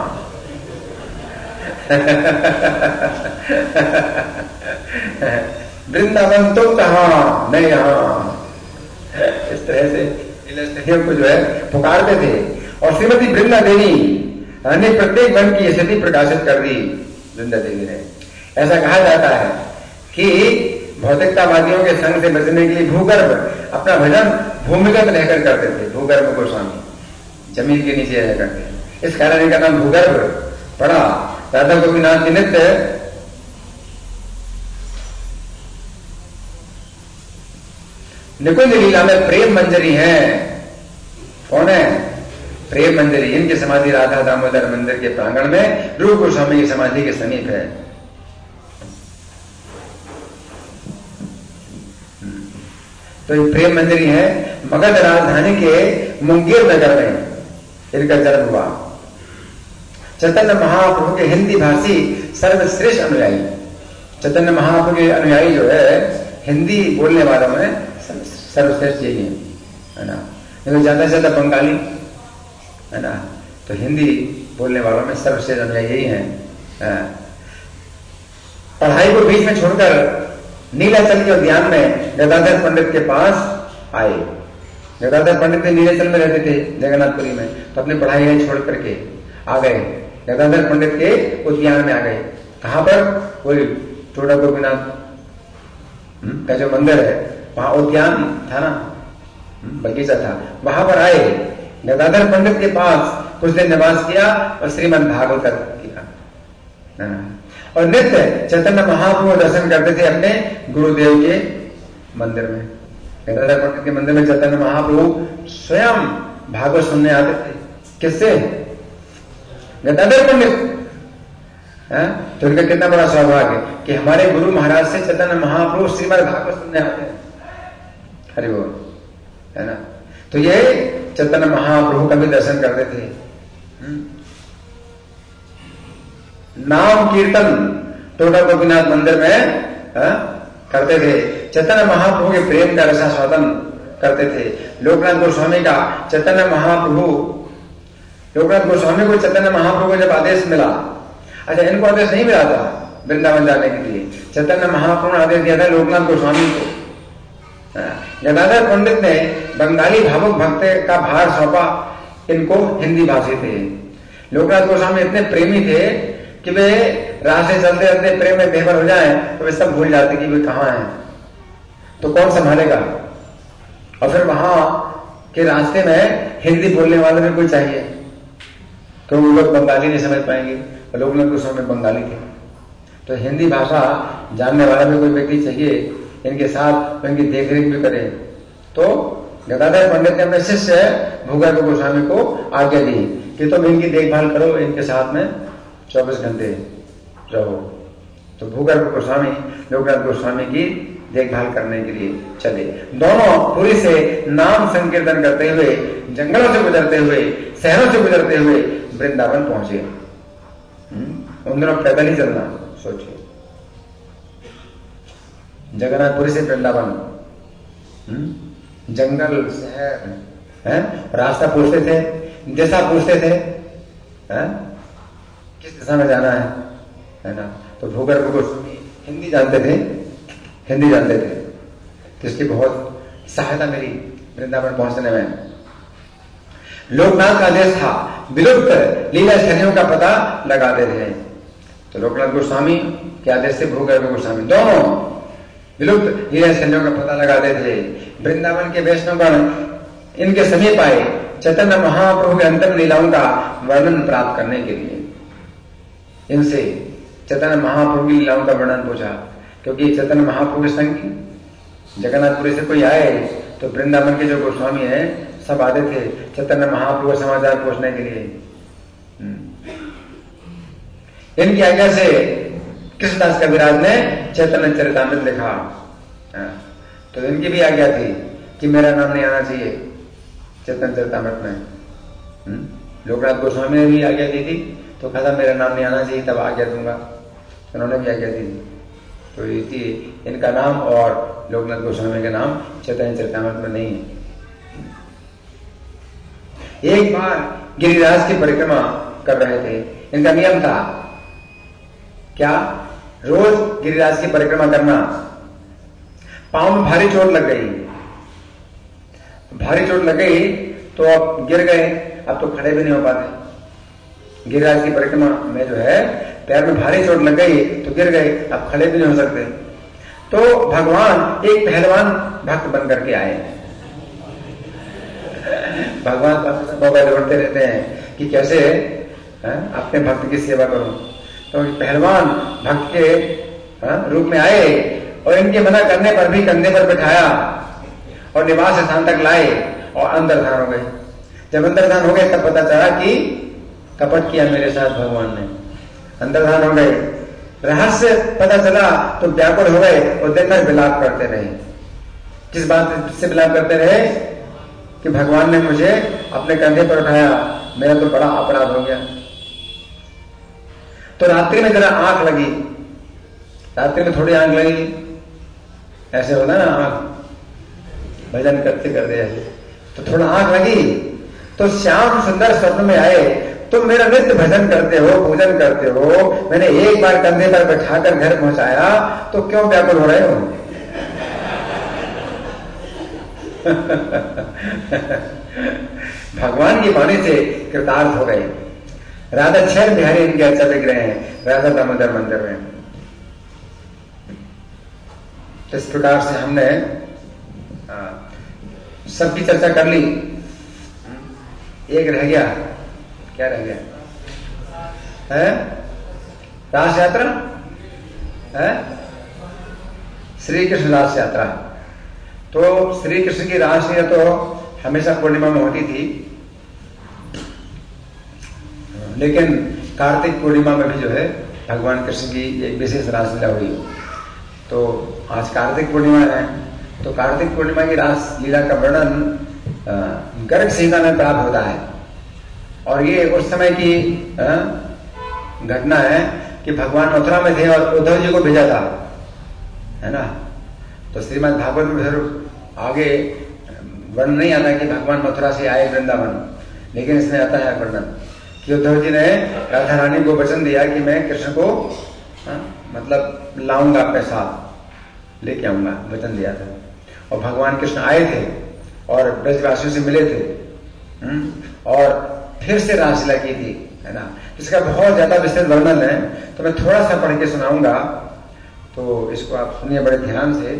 वृंदावन तुम कहाँ? मैं यहां। इस तरह से को जो है पुकारते थे। और श्रीमती वृंदा देवी ने प्रत्येक वन की स्थिति प्रकाशित कर दी। वृंदा देवी ने ऐसा कहा जाता है कि भौतिकतावादियों के संग से बचने के लिए भूगर्भ अपना भजन भूमिगत रहकर करते थे। भूगर्भ गोस्वामी जमीन के नीचे रह करते, इस कारण इनका नाम भूगर्भ पड़ा। राधा गोपीनाथ जी नित्य निकुंज लीला में प्रेम मंजरी है। कौन है? प्रेम मंजरी। इनकी समाधि राधा दामोदर मंदिर के प्रांगण में रूप गोस्वामी की समाधि के समीप है। तो ये प्रेम मंदिर है। मगध राजधानी के मुंगेर नगर में इनका जन्म हुआ। चैतन्य महाप्रभु के हिंदी भाषी सर्वश्रेष्ठ अनुयायी, चैतन्य महाप्रभु के अनुयायी जो है हिंदी बोलने वालों में सर्वश्रेष्ठ यही है ना। लेकिन ज्यादा से ज्यादा बंगाली, है ना। तो हिंदी बोलने वालों में सर्वश्रेष्ठ अनुयायी यही है। पढ़ाई को बीच में छोड़कर नीलाचल के उद्यान में गदाधर पंडित के पास आए। गदाधर पंडित भी नीलाचल में रहते थे जगन्नाथपुरी में, तो अपनी पढ़ाई छोड़ करके आ गए गदाधर पंडित के उद्यान में आ गए। कहां पर? कोई टोडा गोपीनाथ का जो मंदिर है वहां उद्यान था ना, बगीचा था, वहां पर आए। गदाधर पंडित के पास कुछ दिन निवास किया और श्रीमद् भागवत किया और नित्य चैतन्य महाप्रभु दर्शन करते थे अपने गुरुदेव के मंदिर में। गदाधर पंडित के मंदिर में चैतन्य महाप्रभु स्वयं भागवत सुनने आते थे। किससे? गदाधर पंडित। तो उनका कितना बड़ा सौभाग्य कि हमारे गुरु महाराज से चैतन्य महाप्रभु श्रीमद् भागवत सुनने आते हैं। हरि बोल, है ना। तो ये चैतन्य महाप्रभु का भी दर्शन करते थे। नाम कीर्तन टोडा गोपीनाथ मंदिर में करते थे। चैतन्य महाप्रभु के प्रेम का रसास्वादन करते थे। लोकनाथ गोस्वामी का चैतन्य महाप्रभु, लोकनाथ गोस्वामी को चैतन्य महाप्रभु को जब आदेश मिला, अच्छा इनको आदेश नहीं मिला था वृंदावन जाने के लिए, चैतन्य महाप्रभु ने आदेश दिया था लोकनाथ गोस्वामी को। गदाधर पंडित ने बंगाली भावुक भक्त का भार सौंपा इनको, हिंदी भाषी थे। लोकनाथ गोस्वामी इतने प्रेमी थे कि वे रास्ते चलते चलते प्रेम में बेहतर हो जाए तो वे सब भूल जाते कि वे कहां हैं, तो कौन संभालेगा। और फिर वहां के रास्ते में हिंदी बोलने वाले में कोई चाहिए, तो वो लोग बंगाली नहीं समझ पाएंगे। और लोकनाथ गोस्वामी बंगाली थे, तो हिंदी भाषा जानने वाला भी कोई व्यक्ति चाहिए इनके साथ, इनकी देखरेख भी करे। तो गदाधर पंडित ने अपने शिष्य भूगर्भ गोस्वामी को आज्ञा दी कि तुम इनकी देखभाल करो, इनके साथ में 24 घंटे रहो। तो भूगर्भ गोस्वामी लोकनाथ गोस्वामी की देखभाल करने के लिए चले। दोनों पुरी से नाम संकीर्तन करते हुए, जंगलों से गुजरते हुए, शहरों से गुजरते हुए वृंदावन पहुंचे। उन दिनों पैदल ही चलना, सोचिए, जगन्नाथपुरी से वृंदावन, जंगल, शहर, रास्ता पूछते थे, दिशा पूछते थे, किस दिशा में जाना है ना। तो भूगर्भ गोस्वामी हिंदी जानते थे, तो इसकी बहुत सहायता मिली वृंदावन पहुंचने में। लोकनाथ का आदेश था विलुप्त लीला स्थलियों का पता लगाते थे। तो लोकनाथ गोस्वामी के आदेश से भूगर्भ गोस्वामी दोनों विलुप्त लीला स्थलियों का पता लगाते थे। वृंदावन के वैष्णवगण इनके समीप आए चैतन्य महाप्रभु के अंतिम लीलाओं का वर्णन प्राप्त करने के लिए। इनसे चैतन्य महाप्रभु की लीलाओं का वर्णन पूछा, क्योंकि चैतन्य महाप्रभु के संग जगन्नाथपुरी से कोई आए तो वृंदावन के जो गोस्वामी है सब आते थे चैतन्य महाप्रभु का समाचार पूछने के लिए। इनकी आज्ञा से कृष्णदास कविराज ने चैतन्य चरितामृत लिखा। तो इनकी भी आज्ञा थी कि मेरा नाम नहीं आना चाहिए चैतन्य चरितामृत में। लोकनाथ गोस्वामी ने भी आज्ञा दी थी, तो कहा मेरा नाम नहीं आना चाहिए, तब आज्ञा दूंगा। उन्होंने भी आज्ञा दी। तो इनका नाम और लोकनाथ गोस्वामी का नाम चैतन्य चरितामृत में नहीं है। एक बार गिरिराज की परिक्रमा कर रहे थे। इनका नियम था क्या? रोज गिरिराज की परिक्रमा करना। पांव में भारी चोट लग गई, तो अब गिर गए, अब तो खड़े भी नहीं हो पाते। गिरिराज की परिक्रमा में जो है पैर में भारी चोट लग गई तो गिर गए, अब खड़े भी नहीं हो सकते। तो भगवान एक पहलवान भक्त बन करके आए। भगवान मौका ढूंढते रहते हैं कि कैसे अपने भक्त की सेवा करूं। तो पहलवान भक्त के रूप में आए और इनके मना करने पर भी कंधे पर बिठाया और निवास स्थान तक लाए और अंतर्धान हो गए। जब अंतर्धान हो गए तब पता चला कि कपट किया मेरे साथ भगवान ने। अंतर्धान हो गए, रहस्य पता चला तो व्याकुल हो गए और दिन भर विलाप करते रहे। किस बात से विलाप करते रहे? कि भगवान ने मुझे अपने कंधे पर उठाया, मेरा तो बड़ा अपराध हो गया। तो रात्रि में जरा आंख लगी, रात्रि में थोड़ी आंख लगी, ऐसे होता ना आंख भजन करते करते ऐसे, तो थोड़ा आंख लगी तो श्याम सुंदर स्वप्न में आए तुम मेरा नित्य भजन करते हो, पूजन करते हो, मैंने एक बार कंधे पर बैठाकर घर पहुंचाया तो क्यों व्याकुल हो रहे हो? भगवान की वाणी से कृतार्थ हो गए। राधा छह बिहारी इनके अच्छा दिख रहे हैं राधा दामोदर मंदिर में। इस प्रकार से हमने सबकी चर्चा कर ली। एक रह गया, क्या रह गया है? रास यात्रा है, श्री कृष्ण रास यात्रा। तो श्री कृष्ण की रासलीला तो हमेशा पूर्णिमा में होती थी, लेकिन कार्तिक पूर्णिमा में भी जो है भगवान कृष्ण की एक विशेष रासलीला हुई। तो आज कार्तिक पूर्णिमा है, तो कार्तिक पूर्णिमा की रासलीला का वर्णन गर्ग संहिता में प्राप्त होता है। और ये उस समय की घटना है कि भगवान मथुरा में थे और उद्धव जी को भेजा था, है ना। तो श्रीमद् भागवत में फिर आगे वर्णन नहीं आता कि भगवान मथुरा से आए वृंदावन, लेकिन इसमें आता है वर्णन कि उद्धव जी ने राधा रानी को वचन दिया कि मैं कृष्ण को मतलब लाऊंगा, अपने साथ लेके आऊंगा, वचन दिया था। और भगवान कृष्ण आए थे और ब्रजवासियों से मिले थे और फिर से रासलीला की थी, है ना। इसका बहुत ज्यादा विस्तृत वर्णन है, तो मैं थोड़ा सा पढ़ के सुनाऊंगा, तो इसको आप सुनिए बड़े ध्यान से।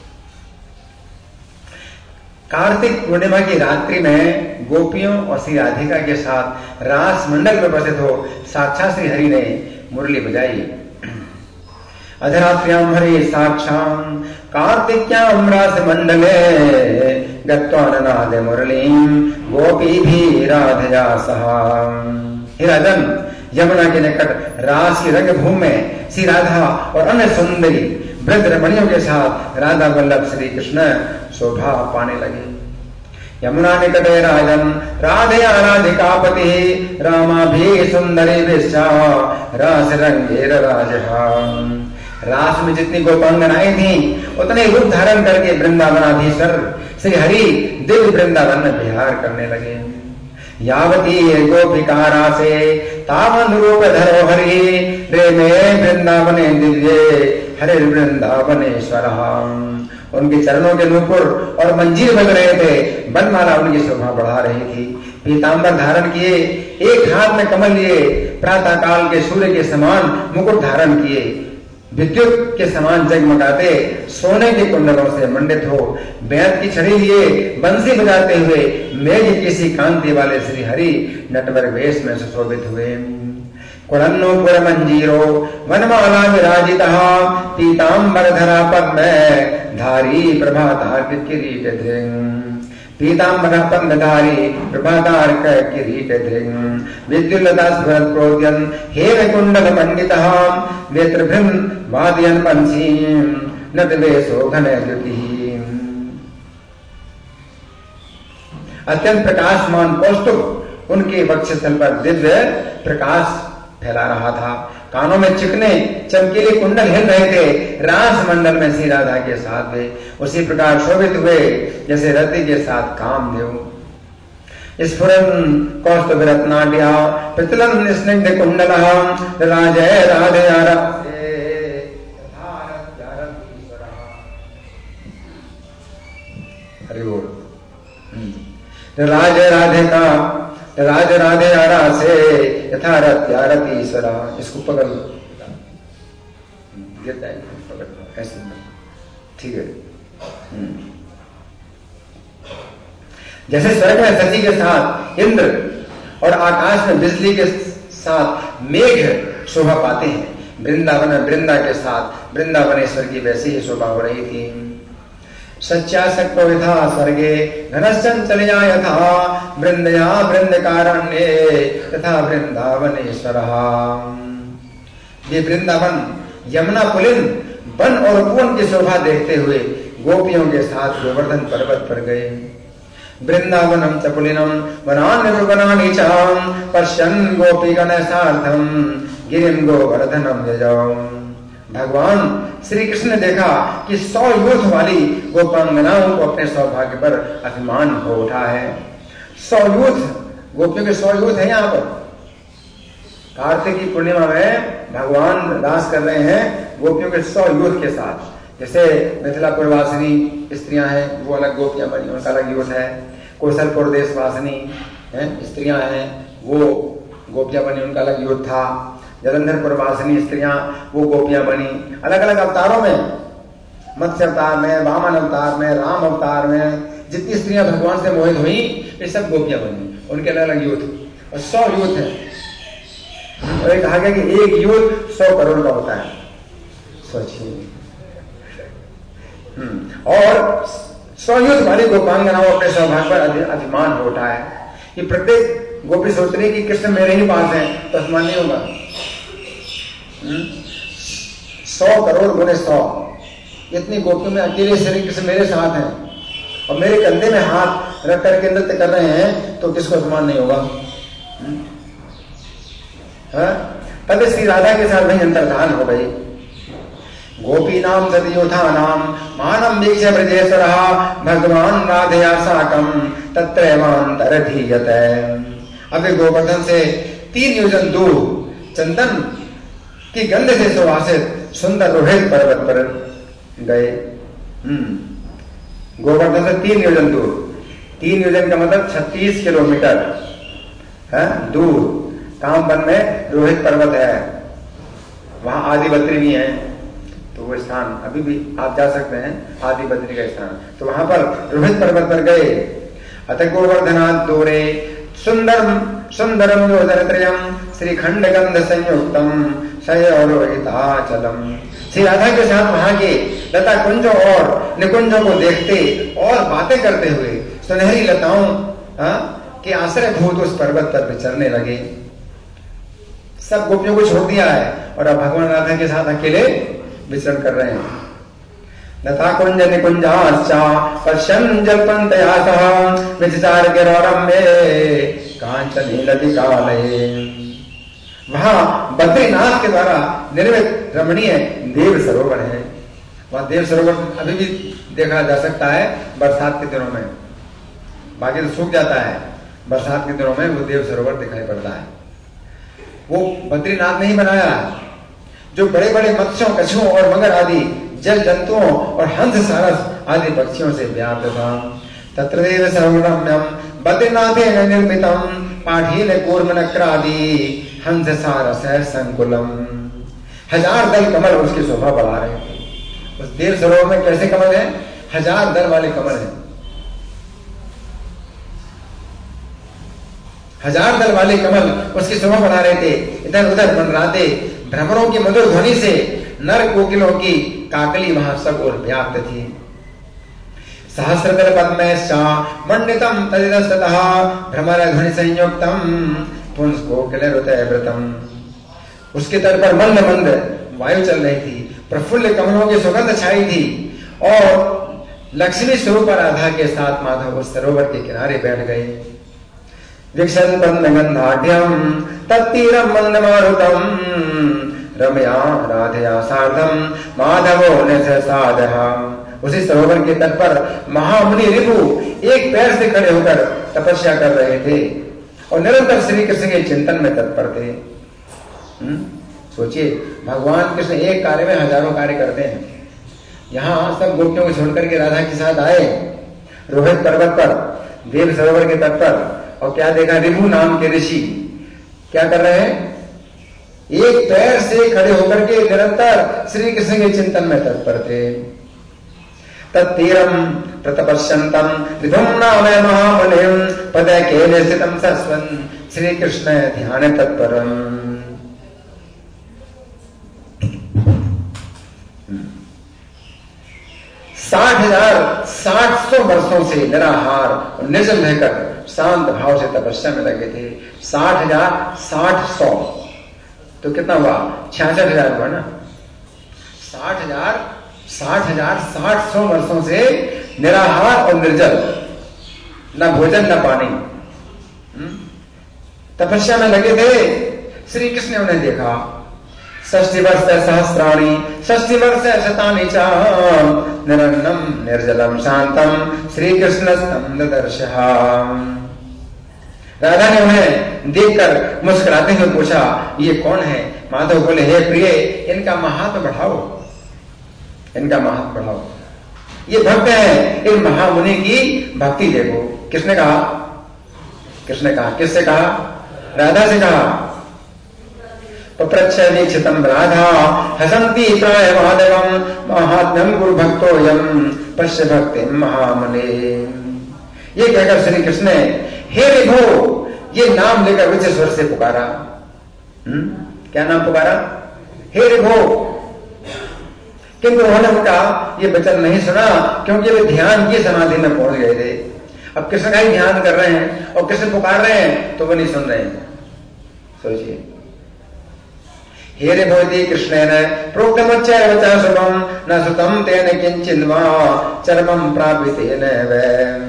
कार्तिक पूर्णिमा की रात्रि में गोपियों और श्री राधिका के साथ रास मंडल में उपस्थित हो साक्षात श्री हरि ने मुरली बजाई। अधरात्र्यां हरि साक्षां कार्तिक्यां रास मंडले गत्वाननाद मुरलीं गोपीभिः राधया सह। हे राजन, यमुना के निकट रास की रंग भूमि में श्री राधा और अन्य सुंदरी वृद्ध रमणियों के साथ राधा वल्लभ श्री कृष्ण शोभा पाने लगे। यमुना निकटे राजन राधया राधिकापति रामाभि सुंदरी विश्चा रास रंगेर राजहा। रास में जितनी गोपांगनाएं थी उतने रूप धारण करके वृंदावनाधीश्वर श्री हरि दिव्य वृंदावन में विहार करने लगे। यावती गोपिका रासे तावन रूप धरो हरि रे में वृंदावने दिव्ये हरे वृंदावनेश्वर। उनके चरणों के नूपुर और मंजीर बज रहे थे, बनमाला उनकी शोभा बढ़ा रही थी। पीतांबर धारण किए, एक हाथ में कमल लिए, प्रातः काल के सूर्य के समान मुकुट धारण किए, विद्युत के समान जगमगाते सोने के कुंडलों से मंडित हो, बेहद की छड़ी लिए बंसी बजाते हुए मेघ किसी कांति वाले श्री हरि नटवर वेश में सुशोभित हुए। कुरन्नूपुर मंजीरो वनमाला विराजितः पीतांबर धरा पद्म धारी प्रभातार किरीट धृंग। पीतांबर पद्मधारी प्रभातार किरीट धृंग विद्युल्लता स्फुरत् प्रोद्यन् हेम कुंडल मंडितः नेत्रभृन् वादयन् पंसीं नटवेशो घनद्युतिः। अत्यंत प्रकाशमान कौस्तुभ उनके वक्षस्थल पर दिव्य प्रकाश फैला रहा था। कानों में चिकने चमकीले कुंडल हिल रहे थे। रास मंडल में श्री राधा के साथ वे उसी प्रकार शोभित हुए जैसे रति के साथ कामदेव। स्फुरन् कौस्तुभ रत्नाढ्या प्रचलन स्निग्ध कुंडलः राजय राधयारा। हरि बोल। राज राधे का राज राधे आरा से यथा रत्यारती ईश्वरा। इसको पकड़ लो, गिरता है, पकड़ लो ऐसे, ठीक है। जैसे स्वर्ग में सती के साथ इंद्र और आकाश में बिजली के साथ मेघ शोभा पाते हैं, वृंदावन में वृंदा के साथ वृंदावनेश्वर की वैसी ही शोभा हो रही थी। सच्चा शक्तो यथा स्वर्गे घनश्चंचलया यथा वृंदया वृंदकारण्ये तथा वृंदावनेश्वर। ये वृंदावन यमुना पुलिन वन और उपवन की शोभा देखते हुए गोपियों के साथ गोवर्धन पर्वत पर गए। वृंदावनम च पुलिनम वनानि च पश्यन् गोपीगण सार्थम गिरिम गोवर्धनम यजौ। भगवान श्री कृष्ण ने देखा कि 100 यूथ वाली गोपांगनाओं को अपने सौभाग्य पर अभिमान हो उठा है। 100 यूथ, गोपियों के 100 यूथ है यहाँ पर, कार्तिक की पूर्णिमा में भगवान रास कर रहे हैं गोपियों के 100 यूथ के साथ। जैसे मिथिलापुर वासिनी स्त्रियां हैं, वो अलग गोपियां बनी, उनका अलग यूथ है। कौशलपुर देश वासिनी स्त्रियां हैं, वो गोपियां बनी, उनका अलग यूथ था। जलंधरपुर वासिनी स्त्रियां, वो गोपियां बनी। अलग अलग अवतारों में, मत्स्य अवतार में, वामन अवतार में, राम अवतार में जितनी स्त्रियां भगवान से मोहित हुई, ये सब गोपियां बनी, उनके अलग अलग यूथ। और 100 यूथ है। और कहा गया कि एक यूथ 100 करोड़ का होता है, सोचिए। और 100 यूथ वाली गोपांगनाओं अपने सौभाग्य पर अभिमान हो उठा है कि प्रत्येक गोपी सोच रही कि कृष्ण मेरे ही पास है, तो अभिमान नहीं होगा। 100 करोड़ गुने 100, इतनी गोपियों में अकेले श्री कृष्ण मेरे साथ हैं और मेरे कंधे में हाथ रख करके नृत्य कर रहे हैं, तो किसको अभिमान नहीं होगा। तब श्री राधा के साथ वही अंतर्धान हो गई। गोपी नाम सतयोथा नाम मानम वीक्ष ब्रजेश्वर भगवान राधया साकम तत्रैवांतरधीयत। अब गोवर्धन से 3 योजन दूर चंदन की गंध से सुवासित सुंदर रोहित पर्वत पर गए। गोवर्धन से 3 योजन दूर, 3 योजन का मतलब 36 किलोमीटर है दूर। कामवन में रोहित पर्वत है, वहां आदिबद्री भी है, तो वो स्थान अभी भी आप जा सकते हैं, आदिबद्री का स्थान। तो वहां पर रोहित पर्वत पर गए। अतः गोवर्धनात् दूरे सुंदरम सुंदरम योजनत्रयम श्रीखंड गंध संयुक्तम शयोरोहिताचलम। श्री राधा के साथ वहां के लता कुंजों और निकुंजों को देखते और बातें करते हुए सुनहरी लताओं के आश्रय भूत उस पर्वत पर विचरने लगे। सब गोपियों को छोड़ दिया है और अब भगवान राधा के साथ अकेले विचरण कर रहे हैं। लता कुंज निकुंजाश्चा पश्यन् जल्पन्तया सह विचिचार गिरौरम्भे कांचन लतिकालये। वहां बद्रीनाथ के द्वारा निर्मित रमणीय देव सरोवर है। वहां देव सरोवर अभी भी देखा जा सकता है बरसात के दिनों में, बाकी तो सूख जाता है, बरसात के दिनों में वो देव सरोवर दिखाई पड़ता है। वो बद्रीनाथ ने ही बनाया, जो बड़े बड़े मत्स्यों, कछुओं और मगर आदि जल जंतुओं और हंस सारस आदि पक्षियों से व्याप्त था। तत्र देव सरोवरम्यम बद्रीनाथेन निर्मितम पाठील कूर्म नक्रादि हंस सारस संकुलम। 1000 दल कमल उसकी शोभा बढ़ा रहे थे। उस देव सरोवर में कैसे कमल है? 1000 दल वाले कमल हैं। 1000 दल वाले कमल उसकी शोभा बढ़ा रहे थे। इधर उधर मंडराते भ्रमरों की मधुर ध्वनि से नर कोकिलों की काकली वहां सब और व्याप्त थी। सहस्रदल पद्मैश्चा मंडितम तदिदस्ततः भ्रमर ध्वनि संयुक्तम पुंस कोकिल हृदयव्रतम। उसके तट पर मंद मंद वायु चल रही थी, प्रफुल्ल कमलों की सुगंध छाई थी और लक्ष्मी स्वरूप राधा के साथ माधव उस सरोवर के किनारे बैठ गए। विक्षन गंधाढ़ तत्तीरम मंद मारुतम रमया राधया सार्धम माधवो निसादहा। उसी सरोवर के तट पर महामुनि रिपु एक पैर से खड़े होकर तपस्या कर रहे थे और निरंतर श्री कृष्ण के चिंतन में तत्पर थे। सोचिए, भगवान कृष्ण एक कार्य में हजारों कार्य करते हैं। यहाँ सब गोपियों को छोड़कर के राधा के साथ आए रोहित पर्वत पर, देव सरोवर के तट पर, और क्या देखा? रिभु नाम के ऋषि क्या कर रहे हैं? एक पैर से खड़े होकर के निरंतर श्री कृष्ण के चिंतन में तत्पर थे। तत्तीरम प्रतपश्यन्तम रिभुम नाम महामुनिम पदकेले स्थितम सस्वन् श्री कृष्ण ध्यान तत्परम। 60,000 वर्षों से निराहार और निर्जल रहकर शांत भाव से तपस्या में लगे थे। 60,000 60 तो कितना हुआ? 66,000 हुआ ना। 60,000 वर्षों से निराहार और निर्जल, न भोजन न पानी, तपस्या में लगे थे। श्री कृष्ण ने उन्हें देखा। 60 वर्ष सहस्राणि 60 वर्ष शतानि च निरन्नम निर्जलम शांतम श्री कृष्ण स्तंभ दर्शः। राधा ने उन्हें देखकर मुस्कुराते हुए पूछा, ये कौन है? माधव बोले, हे प्रिय, इनका महात्म बढ़ाओ, इनका महात्म बढ़ाओ। ये भक्त है, इन महामुनि की भक्ति देखो। किसने कहा? किसने कहा? किससे कहा? राधा से कहा। पप्रच्छ वीक्षितम् राधा हसन्ति प्राय माधवम् महात्म्यम् गुरु भक्तोऽयम् पश्य भक्तिम् महामुने। ये कहकर श्री कृष्ण ने हे विभो, ये नाम लेकर उच्च स्वर से पुकारा। क्या नाम पुकारा? हे विभो। किंतु उन्होंने उनका ये वचन नहीं सुना, क्योंकि वे ध्यान की समाधि में पहुंच गए थे। अब कृष्ण का ही ध्यान कर रहे हैं और कृष्ण पुकार रहे हैं तो वो नहीं सुन रहे हैं। सोचिए, हे रे भवती कृष्णेन प्रोक्तमच्चैव च शुभम् न श्रुतम् तेन किञ्चित् वा चरमम् प्रापितेन वै।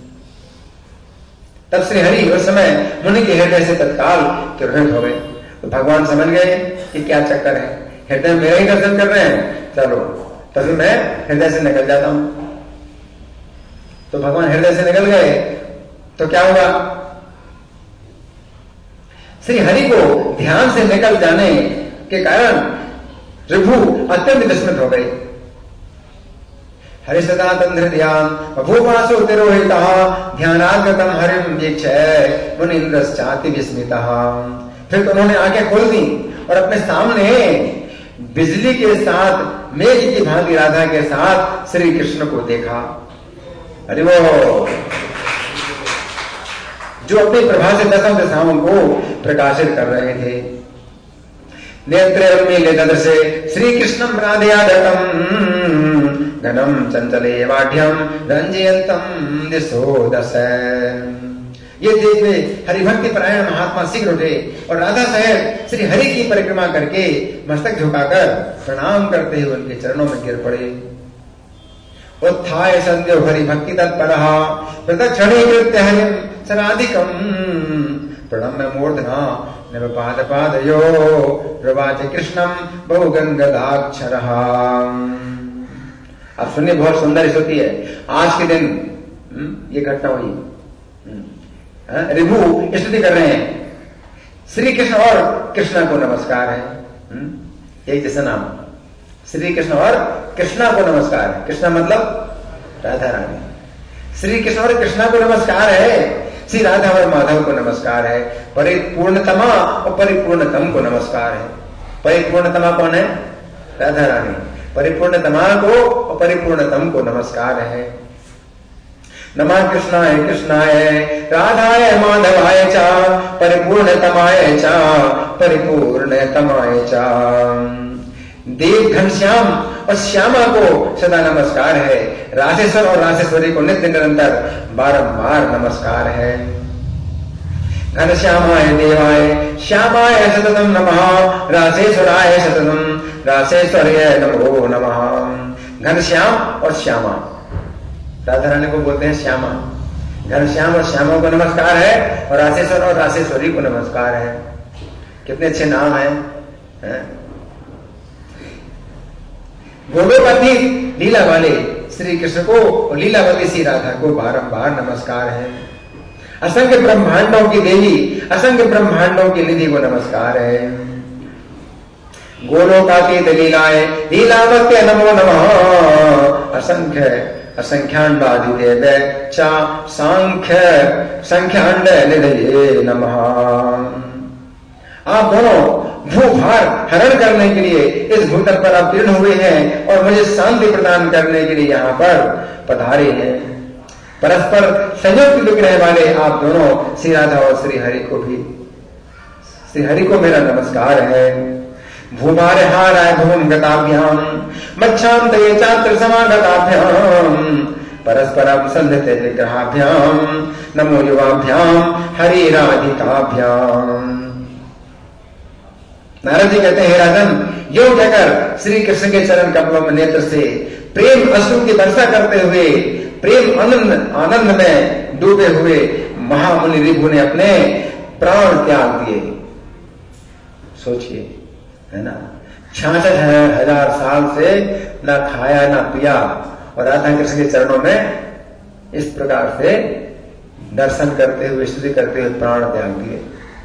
तब श्री हरि उस समय मुनि के हृदय से तत्काल तिरोहित हो गए। तो भगवान समझ गए कि क्या चक्कर है, हृदय मेरा ही दर्शन कर रहे हैं, चलो तभी मैं हृदय से निकल जाता हूं। तो भगवान हृदय से निकल गए तो क्या हुआ? श्री हरि को ध्यान से निकल जाने के कारण ऋभु अत्यंत विस्मित हो गए। हरिसदा तंध्रध्यान बभूवासो तिरोहितः ध्यानागतम हरिम वीक्षय मुनीन्द्रश्चाति विस्मितः। फिर तो उन्होंने आंखें खोल दी और अपने सामने बिजली के साथ मेघ की भांति राधा के साथ श्री कृष्ण को देखा। अरे वो जो अपनी प्रभा से दसों दिशाओं को प्रकाशित कर रहे थे। नेत्रे श्री कृष्णम राधयादटम घनम चंचले वाढ्यम रंजयंतम दिशो दश। ये देख वे हरिभक्ति परायण महात्मा शीघ्र उठे और राधा सहित श्री हरि की परिक्रमा करके मस्तक झुकाकर प्रणाम करते हुए उनके चरणों में गिर पड़े। उत्थाय संध्यो हरि भक्ति तत्परः प्रदक्षिणे कृत्य हरिं सराधिकम् प्रणम्य मूर्धना निपाद पादयो प्रवाच कृष्णम बहुगंगदाक्षरः। अब सुनिए, बहुत सुंदर स्तुति है। आज के दिन ये घटना हुई। ऋभु स्तुति कर रहे हैं, श्री कृष्ण और कृष्णा को नमस्कार है। एक जैसा नाम, श्री कृष्ण और कृष्णा को नमस्कार है। कृष्णा मतलब राधा रानी। श्री कृष्ण और कृष्णा को नमस्कार है, श्री राधा और माधव को नमस्कार है, परिपूर्णतमा और परिपूर्णतम को नमस्कार है। परिपूर्णतमा कौन है? राधा रानी। परिपूर्णतमा को और परिपूर्णतम को नमस्कार है। नमः कृष्णाय कृष्णाय राधाय माधवाय च परिपूर्णतमाय च परिपूर्णतमाय च। देव घनश्याम और श्यामा को सदा नमस्कार है। रासेश्वर और रासेश्वरी को नित्य निरंतर बारंबार नमस्कार है। घनश्यामाय देवाय श्यामाय सततम नमः रासेश्वराय सततम रासेश्वर्य नमो नमः। घनश्याम और श्यामा, राधा रानी को बोलते हैं श्यामा। घनश्याम और श्यामा को नमस्कार है और रासेश्वर और रासेश्वरी को नमस्कार है। कितने अच्छे नाम हैं। गोलोपति लीला वाले श्री कृष्ण को और लीलावती श्री राधा को बारंबार नमस्कार है। असंख्य ब्रह्मांडों की देवी, असंख्य ब्रह्मांडों की निधि को नमस्कार है। गोलोकातीत लीलाए लीलावत्य नमो नमः। असंख्य असंख्याण्डादिदेव च सांख्य संख्याण्ड निधये नमः। आप दोनों भूभार हरण करने के लिए इस भूतल पर अवतीर्ण हुए हैं और मुझे शांति प्रदान करने के लिए यहाँ पर पधारे हैं। परस्पर संयुक्त विग्रह वाले आप दोनों श्री राधा और श्री हरि को भी, श्री हरि को मेरा नमस्कार है। भूभार हाराय भूम गताभ्याम मच्छांतये चात्र समागताभ्याम परस्परम संधते विग्रहाभ्याम नमो युवाभ्याम हरि राधिकाभ्याम। नारद जी कहते हैं, राजन, यो कहकर श्री कृष्ण के चरण कमलों में नेत्र से प्रेम अश्रु की वर्षा करते हुए प्रेम आनंद में डूबे हुए महामुनि ऋभु ने अपने प्राण त्याग दिए। सोचिए, है ना, 66,000 साल से ना खाया ना पिया और राधा कृष्ण के चरणों में इस प्रकार से दर्शन करते हुए, स्तुति करते हुए प्राण त्याग दिए।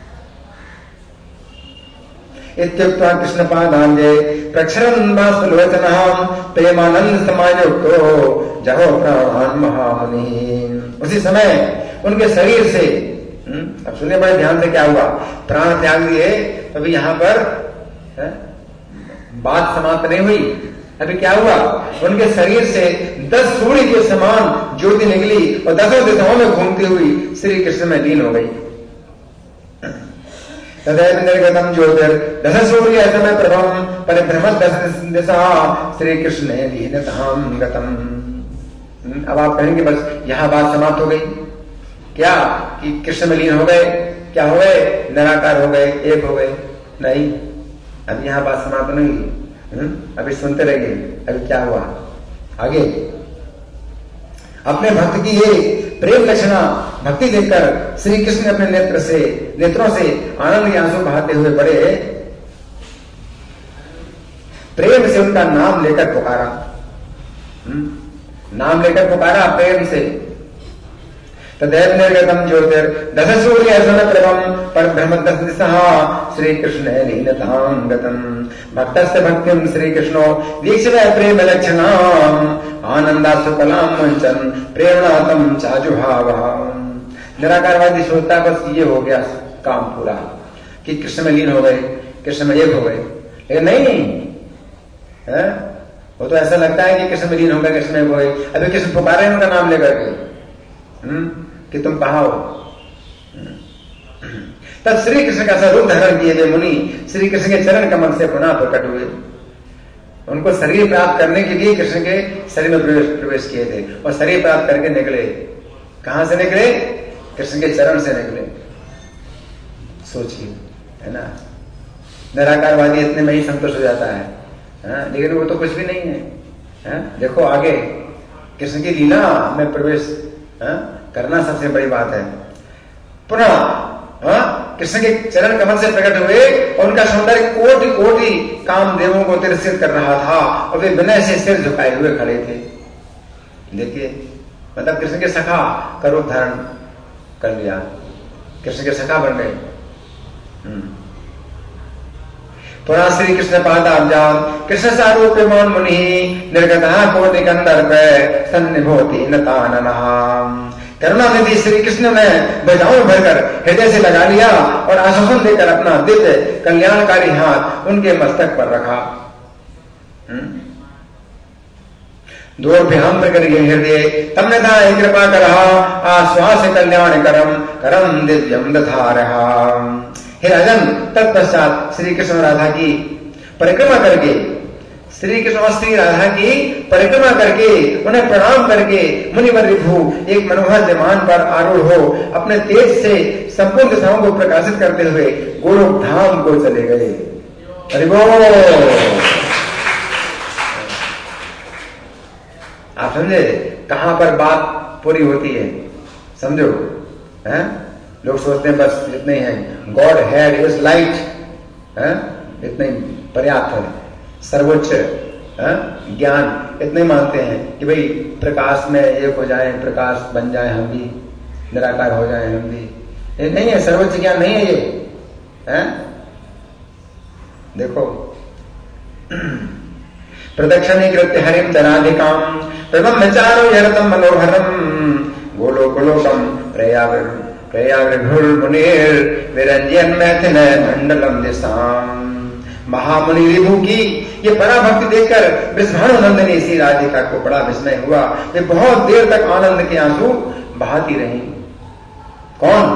इत्युक्त्वा कृष्णपादाब्जे प्रक्षरन् बाष्पलोचनः प्रेमानंद समायुक्तो जहो प्राणान् महामुनिः। उसी समय उनके शरीर से, अब सुनिए बड़े ध्यान से, क्या हुआ? प्राण त्याग दिए। अभी यहां पर बात समाप्त नहीं हुई। अभी क्या हुआ? उनके शरीर से 10 सूर्य के समान ज्योति निकली और 10 दिशाओं में घूमती हुई श्री कृष्ण में लीन हो गई। तदैव निर्गतम ज्योतिर दश सूर्य समय प्रभम परिभ्रमत 10 दिशा श्री कृष्ण लीनताम गतम। अब आप कहेंगे बस यहां बात समाप्त हो गई क्या? कि कृष्ण में लीन हो गए? क्या हो गए? निराकार हो गए, एक हो गए? नहीं, अभी यहां बात समाप्त नहीं हुई। अभी सुनते रहिए, अभी क्या हुआ आगे। अपने भक्त की ये प्रेम लक्षणा भक्ति देखकर श्री कृष्ण अपने नेत्रों से आनंद के आंसू बहाते हुए बड़े प्रेम से उनका नाम लेकर पुकारा। नाम लेकर पुकारा प्रेम से। तदैव निर्गतम ज्योतिर दश सूर्य प्रभम परब्रह्म 10 दिशः श्री कृष्ण लीनतां गतम। भक्तस्य भक्तिं श्री कृष्णो वीक्षय प्रेम लक्षणाम् आनंदाश्रुकलां वंचन प्रेरणातम चाजुभावः। निराकारवादी सोचता बस ये हो गया काम पूरा कि कृष्ण में लीन हो गए, कृष्ण में एक हो गए। लेकिन नहीं है? वो तो ऐसा लगता है कि कृष्ण में लीन हो गए, कृष्ण में एक हो गए। अभी कृष्ण पुकारे उनका नाम लेकर के कि तुम कहाँ हो। तब श्री कृष्ण का स्वरूप धारण किए थे मुनि श्री कृष्ण के चरण कमल से पुनः प्रकट हुए। उनको शरीर प्राप्त करने के लिए कृष्ण के शरीर में प्रवेश किए थे और शरीर प्राप्त करके निकले। कहां से निकले? कृष्ण के चरण से निकले। सोचिए, है ना? निराकारवादी इतने में ही संतुष्ट हो जाता है, लेकिन वो तो कुछ भी नहीं है। देखो आगे कृष्ण की लीला में प्रवेश करना सबसे बड़ी बात है। पुनः कृष्ण के चरण कमल से प्रकट हुए और उनका सौंदर्य कोटि कोटि कामदेवों को तिरस्कृत कर रहा था और वे विनय से सिर झुकाए हुए खड़े थे। देखिए, मतलब कृष्ण के सखा का रूप धारण कर लिया, कृष्ण के सखा बन गए। पुनः श्री कृष्ण पादाब्जाम कृष्ण सारूप मान मुनि निर्गतः कोटि कंदर्प सन्निभोति नताननः। करुणा निधि श्री कृष्ण ने भुजाओं में भरकर हृदय से लगा लिया और आश्वासन देकर अपना दिव्य कल्याणकारी हाथ उनके मस्तक पर रखा। दूरभ्याम प्रकट हृदय तमने था कृपा करहा आश्वास कल्याण करम दिव्यम दधारहा। हे राजन, तत्पश्चात श्री कृष्ण राधा की परिक्रमा करके, श्री कृष्ण और श्री राधा की परिक्रमा करके, उन्हें प्रणाम करके मुनिवर रिभु एक मनोहर विमान पर आरूढ़ हो अपने तेज से संपूर्ण दिशाओं को प्रकाशित करते हुए गोलोक धाम को चले गए। हरि बोल। आप समझे कहां पर बात पूरी होती है? समझो, हैं? लोग सोचते हैं बस इतने ही है, गॉड हेड इज लाइट, इतने पर्याप्त है। सर्वोच्च ज्ञान इतने मानते हैं कि भाई प्रकाश में एक हो जाए, प्रकाश बन जाए हम भी, निराकार हो जाए हम भी। ये नहीं है, सर्वोच्च ज्ञान नहीं है ये। देखो, प्रदक्षिणी कृत्य हरिम धराधिकाम ब्रह्मचारो यरतम मनोहरम गोलोकलोकम प्रयागृढ़ मुनिर विरंजन मैथिल मंडलम दिशाम। महामुनि रिभु की ये पराभक्ति देखकर वृषभानु नंदिनी श्री राधिका को बड़ा विस्मय हुआ। वे बहुत देर तक आनंद के आंसू बहाती रही। कौन?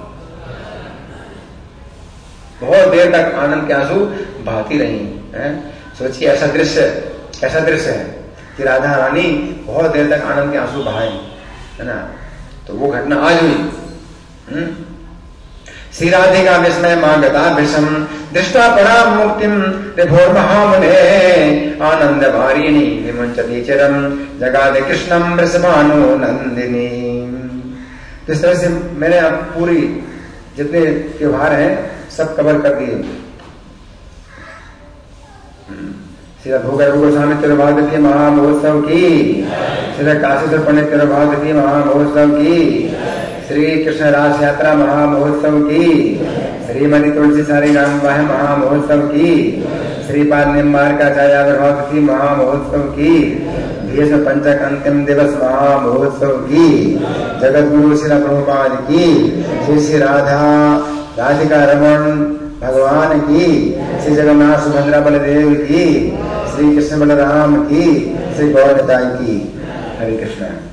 बहुत देर तक आनंद के आंसू बहाती रही। सोचिए, ऐसा दृश्य है कि राधा रानी बहुत देर तक आनंद के आंसू बहाए, है ना? तो वो घटना आज हुई। श्री राधिका विस्मय मांगता विषम दृष्टा परा मुक्तिम विभोर महामुने आनंद भारिणी विमुंचति चिरम जगाद कृष्णम वृषभानु नंदिनी। इस तरह से मैंने अब पूरी जितने त्योहार हैं सब कवर कर दिए। श्री भोगर्भ गोस्वामी तिरुभागवती महामहोत्सव की, श्री काशीश्वर पंडित तिरुभागवती महामहोत्सव की, श्री कृष्ण रास यात्रा महामहोत्सव की, श्रीमती तुलसी सारी राम महामहोत्सव की, श्रीपाद निम्बार का छायाविर्भाव तिथि महामहोत्सव की, भीष्म पंचक अंतिम दिवस महामहोत्सव की, जगत गुरु श्री प्रभुपाद की, श्री राधा राधिका रमन भगवान की, श्री जगन्नाथ सुभद्रा बलदेव की, श्री कृष्ण बलराम की, श्री गौरताई की। हरे कृष्ण।